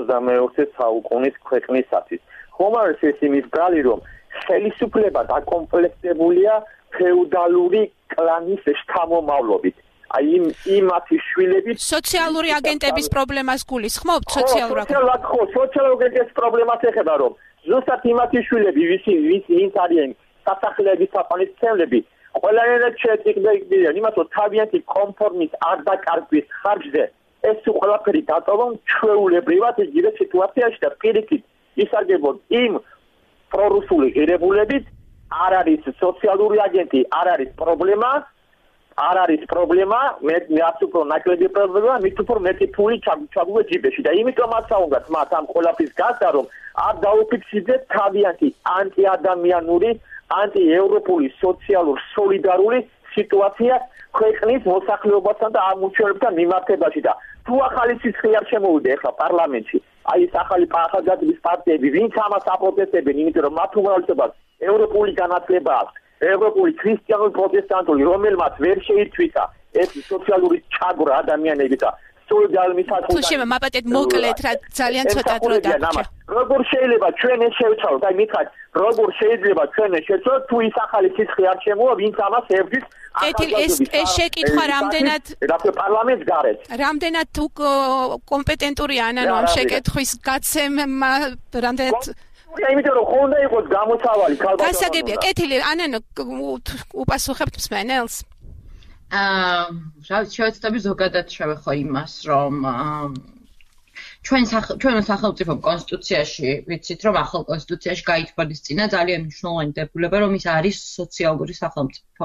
21 საუკუნის ქვეყნისათვის. ხომ არის ეს იმის გალი რომ ხელისუფლება დაკომპლექტებულია ფეოდალური კლანის შთამომავლობით. აი იმათი შვილები სოციალური აგენტების პრობლემას გულისხმობთ სოციალურ აგენტების პრობლემას ეხება რომ ზუსტად იმათი შვილები ვინც არიან სასახლეების თაყვანისმცემლები ყველანაირად შეწყვეტილდნენ იმას რომ თავიანთი კონფორმის არ დაკარგვის ხარჯზე ეს ყველაფერი დატოვონ ჩვეულებრივად იგივე სიტუაციაში და პირიქით ისარგებლოთ იმ პრორუსული ღირებულებით არ არის სოციალური აგენტი არ არის პრობლემა არ არის პრობლემა, მე არც უფრო ნაკლები პრობლემა, მით უფრო მეტი ფული ჩაგუვე ჯიბეში და იმიტომაც საუნდათ მათ ამ ყველაფრის გასა რომ არ დაუფიქსირდეთ თავიანთი ანტიადამიანური, ანტიევროპული სოციალურ სოლიდარული სიტუაცია ქვეყნის მოსახლეობასთან და ამომრჩეველებთან მიმართებაში და თუ ახალი სიცხე არ შემოვიდა ახლა პარლამენტში, აი ეს ახალი ახალგაზრდების პარტიები, ვინც ამას აპროტესტებენ, იმიტომ რომ მათ უმრავლესობას ევროპული განათლება აქვს ევროპული ქრისტიანული პროტესტანტული რომელმაც ვერ შეითვისა ეს სოციალური ჩაგვრა ადამიანების და სოლიდარობის თუ შეიძლება მაპატეთ მოკლედ რა ძალიან ცოტა დრო დაგვრჩა. როგორ შეიძლება ჩვენ ეს შევცვალოთ? აი მითხარით, როგორ შეიძლება ჩვენ ეს შევცვალოთ თუ ის ახალი სიცხე არ შემოვა, ვინც ამას ებრძვის? ეს შეკითხვა რამდენად პარლამენტს გარეთ. რამდენად კომპეტენტურია ანანო ამ შეკითხვის გაცემა, რამდენად იმიტომ რომ ხონდა იყოს გამოსავალი ქალბატონო. გასაგებია, კეთილი ანანო უპასუხებთ მსმენელს? რა შევეცდები ზოგადად შევეხო იმას, რომ ჩვენ სახელმწიფო კონსტიტუციაში ვიცით, რომ ახალ კონსტიტუციაში გაითვალისწინა ძალიან მნიშვნელოვანი დებულება, რომ ის არის სოციალური სახელმწიფო.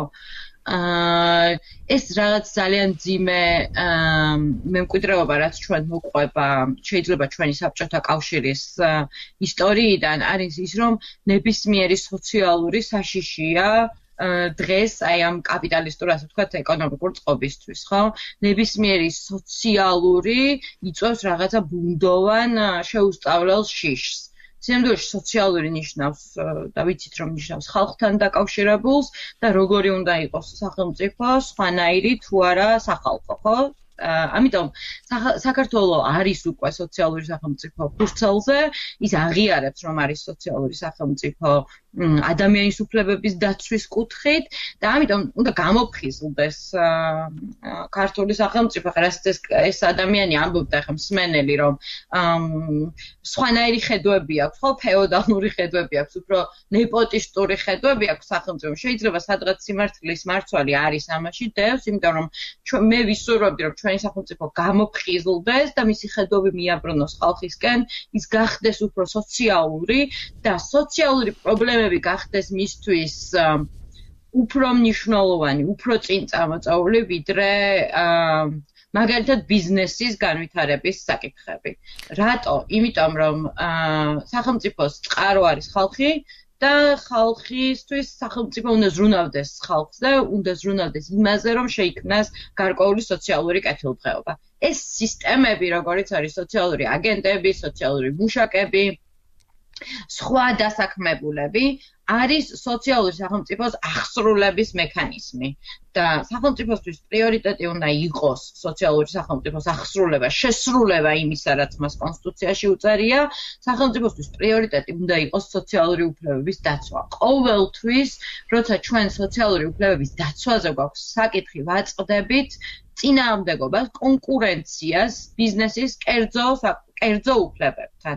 ეს რაღაც ძალიან ძიმე მემკვიდრეობა, რაც ჩვენ მოყვება, შეიძლება ჩვენი საბჭოთა კავშირის ისტორიიდან, არის ის, რომ ნებისმიერი სოციალური საშიშია დღეს აი ამ კაპიტალისტურ ასე ვთქვათ ეკონომიკურ წყობისთვის, ხო? ნებისმიერი სოციალური იწვევს რაღაცა ბუნდოვან შეუსწავლელ შიშს. სინამდვილეში სოციალური ნიშნავს და ვიცით რომ ნიშნავს ხალხთან დაკავშირებულს და როგორი უნდა იყოს სახელმწიფო, სხვანაირი თუ არა სახალხო, ხო? ამიტომ საქართველო არის უკვე სოციალური სახელმწიფო ფურცელზე, ის აღიარებს რომ არის სოციალური სახელმწიფო ადამიანის უფლებების დაცვის კუთხით და ამიტომ უნდა გამოფხიზლდეს ქართული სახელმწიფო. რასაც ეს ადამიანი ამბობდა ხა მსმენელი, რომ სხვანაირი ხედვები აქვს, ხო, ფეოდალური ხედვები აქვს, უფრო ნეპოტისტური ხედვები აქვს სახელმწიფო. შეიძლება სადღაც სიმართლის მარცვალი არის ამაში დევს, იმიტომ რომ მე ვისურვებდი, რომ ჩვენი სახელმწიფო გამოფხიზლდეს და მისი ხედვები მიაბრუნოს ხალხისკენ, ის გახდეს უფრო სოციალური და სოციალური პრობლემები გახდეს მისთვის უფრო მნიშვნელოვანი, უფრო წინ წამოწეული, ვიდრე მაგალითად ბიზნესის განვითარების საკითხები. რატო? იმიტომ რომ სახელმწიფოს წყარო არის ხალხი და ხალხისთვის სახელმწიფო უნდა ზრუნავდეს ხალხს და უნდა ზრუნავდეს იმაზე, რომ შეიქმნას გარკვეული სოციალური კეთილდღეობა. ეს სისტემები, როგორც არის სოციალური აგენტები, სოციალური მუშაკები, სხვა დასაქმებულები არის სოციალური სახელმწიფოს აღსრულების მექანიზმი და სახელმწიფოსთვის პრიორიტეტი უნდა იყოს სოციალური სახელმწიფოს აღსრულება, შესრულება იმისა, რაც მას კონსტიტუციაში უწერია, სახელმწიფოსთვის პრიორიტეტი უნდა იყოს სოციალური უფლებების დაცვა. ყოველთვის, როცა ჩვენ სოციალური უფლებების დაცვაზე გვაქვს საკითხი, ვაწყდებით წინააღმდეგობას, კონკურენციას ბიზნესის კერძო უფლებებთან.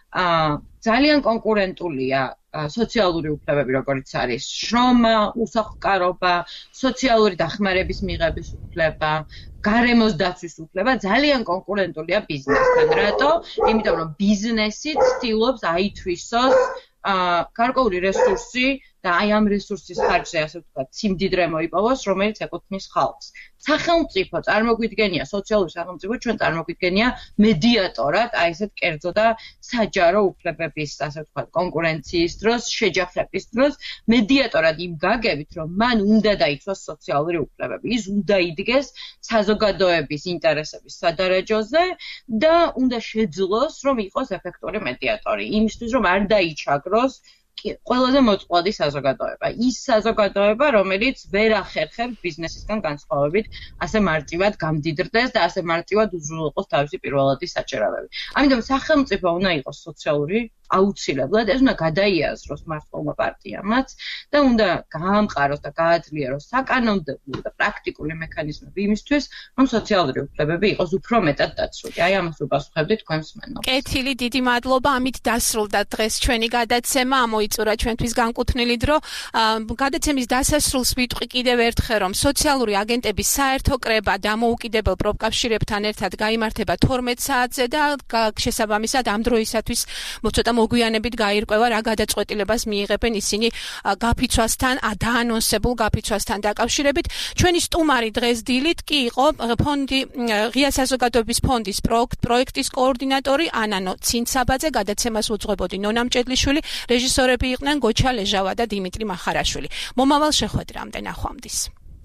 ძალიან კონკურენტულია სოციალური უფლებები, როგორც არის შრომა, უსახლკარობა, სოციალური დახმარების მიღების უფლება, გარემოს დაცვის უფლება, ძალიან კონკურენტულია ბიზნესთან. რატო? იმიტომ რომ ბიზნესი ცდილობს აითვისოს გარკვეული რესურსი და აი ამ რესურსის ხარჯზე, ასე ვთქვათ, სიმდიდრე მოიპოვოს, რომელიც ეკუთვნის ხალხს. სახელმწიფო წარმოგვიდგენია, სოციალური სახელმწიფო ჩვენ წარმოგვიდგენია მედიატორად, აი ესეთ კერძო და საჯარო უფლებების, ასე ვთქვათ, კონკურენციის დროს, შეჯახების დროს, მედიატორად იმ გაგებით, რომ მან უნდა დაიცვას სოციალური უფლებები. ის უნდა იდგეს საზოგადოების ინტერესების სადარაჯოზე და უნდა შეძლოს, რომ იყოს ეფექტური მედიატორი. იმისთვის, რომ არ დაიჩაგროს ყველაზე მოწყვლადი საზოგადოება. ის საზოგადოება, რომელიც ვერ ახერხებს ბიზნესისგან განსხვავებით, ასე მარტივად გამდიდრდეს და ასე მარტივად უზრუნველყოს თავისი პირველადი საჭიროებები. ამიტომ სახელმწიფო უნდა იყოს სოციალური, აუცილებლად ეს უნდა გადაიაზროს მართლმა პარტიამაც და უნდა გაამყაროს და გააძლიეროს საკანონმდებლო და პრაქტიკული მექანიზმები იმისთვის, რომ სოციალური უფლებები იყოს უფრო მეტად დაცული. აი ამას უპასუხებდი თქვენს მენობას. კეთილი, დიდი მადლობა. ამით დასრულდა დღეს ჩვენი გადაცემა. მოიწურა ჩვენთვის განკუთვნილი დრო. გადაცემის დასასრულს ვიტყვი კიდევ ერთხელ, რომ სოციალური აგენტების საერთო კრება დამოუკიდებელ პროფკავშირებთან ერთად გაიმართება 12 საათზე და შესაბამისად ამ დროისათვის ცოტა მოგვიანებით გაირკვევა რა გადაწყვეტილებას მიიღებენ ისინი გაფიცვასთან, დაანონსებულ გაფიცვასთან დაკავშირებით. ჩვენი სტუმარი დღეს დილით კი იყო ფონდი ღია საზოგადოების ფონდის პროექტის კოორდინატორი ანანო ცინცაბაძე, გადაცემას უძღვებოდი ნონა მჭედლიშვილი, რეჟისორები იყვნენ გოჩა ლეჟავა და დიმიტრი მახარაშვილი. მომავალ შეხვედრამდე ნახვამდის.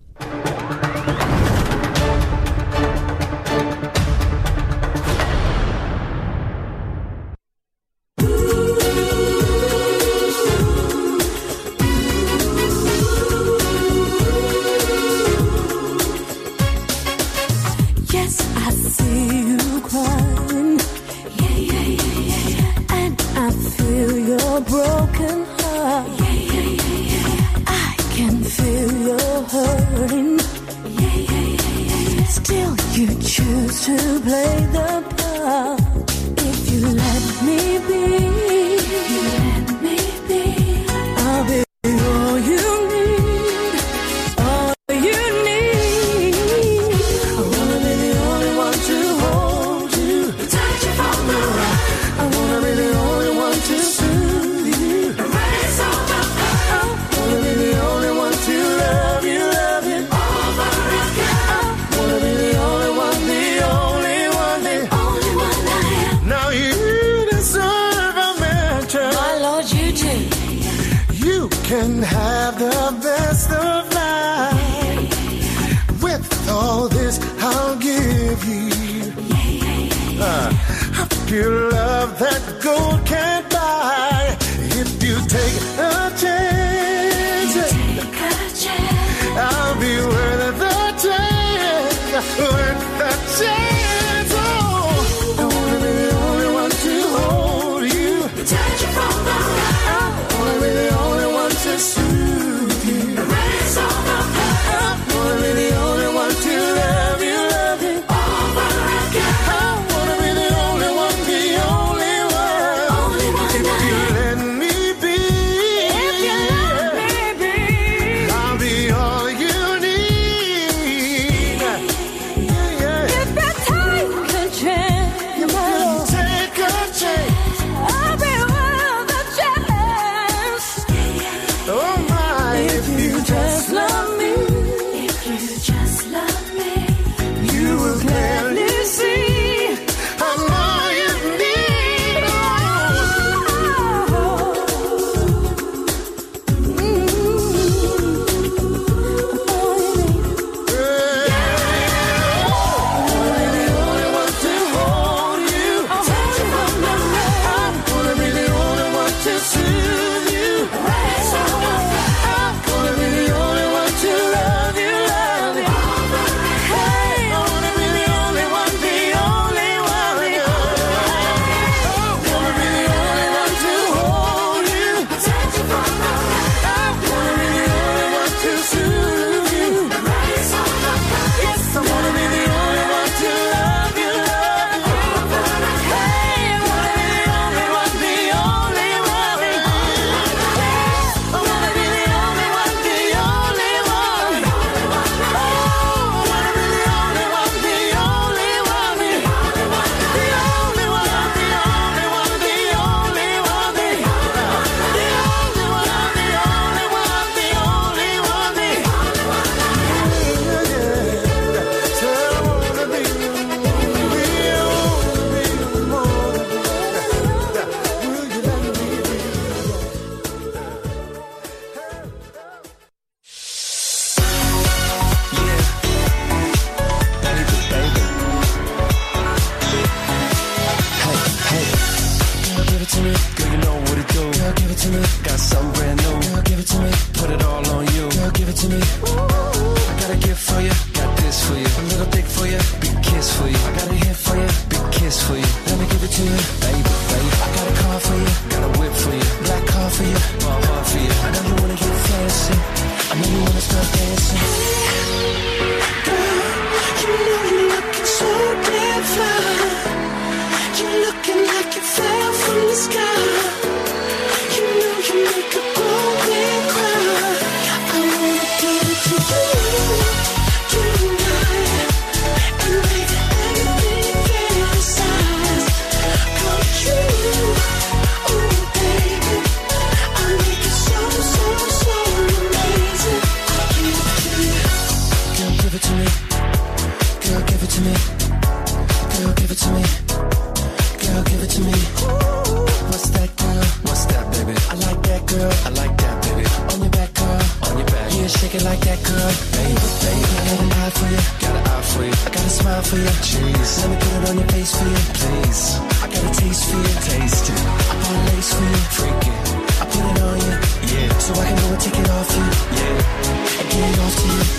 Broken heart. I can feel your hurting. Still you choose to play the part. If you let me be, I'll be all you need, all you need. I wanna be the only one to hold you, touch you from the right. I wanna be the only one to can have the best of life. With all this I'll give you a pure love that gold can't buy. If you take a chance, I'll be worth the chance, worth the chance. Oh, I wanna be the only one to hold you, touch you from the right. I wanna be the only one shake it like that, girl. Baby, baby, I got an eye for you, got an eye for you. I got a smile for you, cheese. Let me put it on your face for you, please. I got a taste for you, taste it. I bought a lace for you, freak it. I put it on you, yeah. So I can go and take it off you, yeah. And get it off to you.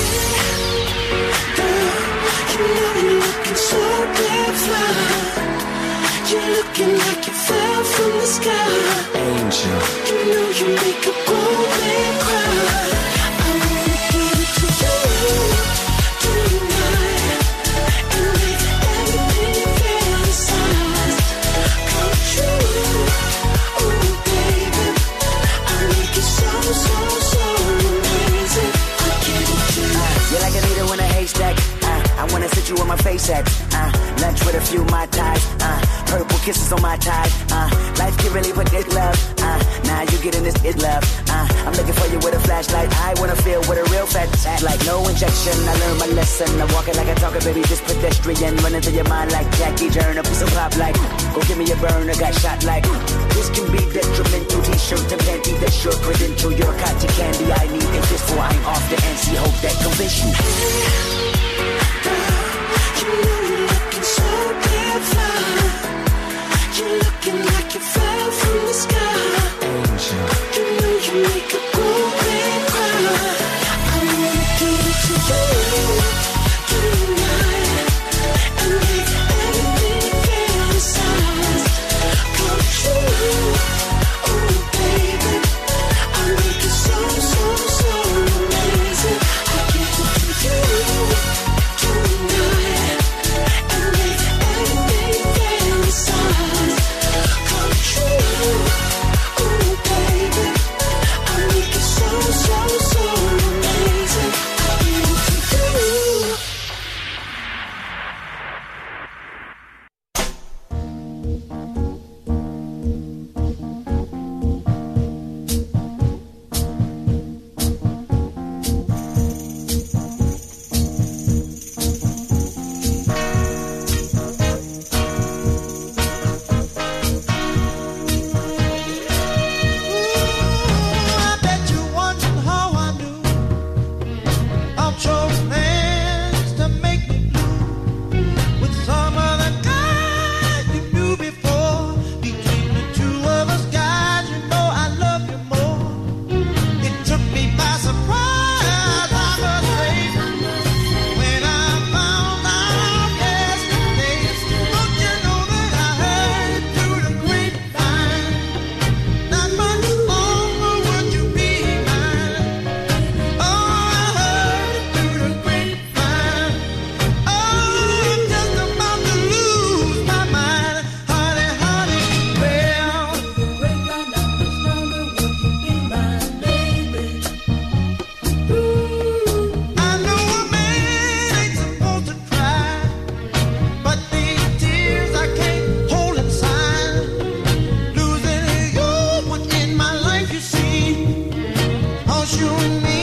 Girl, you know you're looking so damn fly. You're looking like you fell from the sky. Angel, you know you make a grown man cry. I wanna give it to you tonight and make everything you fantasize come true. Oh baby, I make it so amazing. I give it to you. You're like a needle in a haystack. I wanna sit you on my face at lunch with a few Mai Tais. Purple kisses on my tie. Life can really put this love. Now you getting this is love. I'm looking for you with a flashlight. I wanna feel what a real fat act like. No injection. I learned my lesson. I walk it like I talk it, baby. Just pedestrian. Running through your mind like Jackie Turner. Piece of pop like. Go give me a burner. Got shot like. This can be detrimental. T-shirt to panty. That's your credential. Your cotton candy. I need a fist for I'm off the NC. Hope that convince you. You know you're looking so damn fly. You're looking like you fell from the sky. Angel, you know you make a grown man cry. I wanna give it to you tonight and make everything fantasize come true. Oh baby, I make it so amazing. I give it to you tonight and make everything fantasize come true. Oh baby, I make it so amazing. I give it to you. I bet you're wondering how I knew I chose plans to make me blue with some other guy you knew before. Between the two of us, guys, you know I love you more. It took me by surprise, I must say, when I found out yesterday. Don't you know that I heard through the grapevine? Not much longer would you be mine. Oh, I heard it through the grapevine. Oh, I'm just about to lose my mind. Honey, honey, well, grapevine not much longer would you be mine, baby. I know a man ain't supposed to cry, but these tears I can't hold inside. Losing you was in my life, you see. 'Cause you and me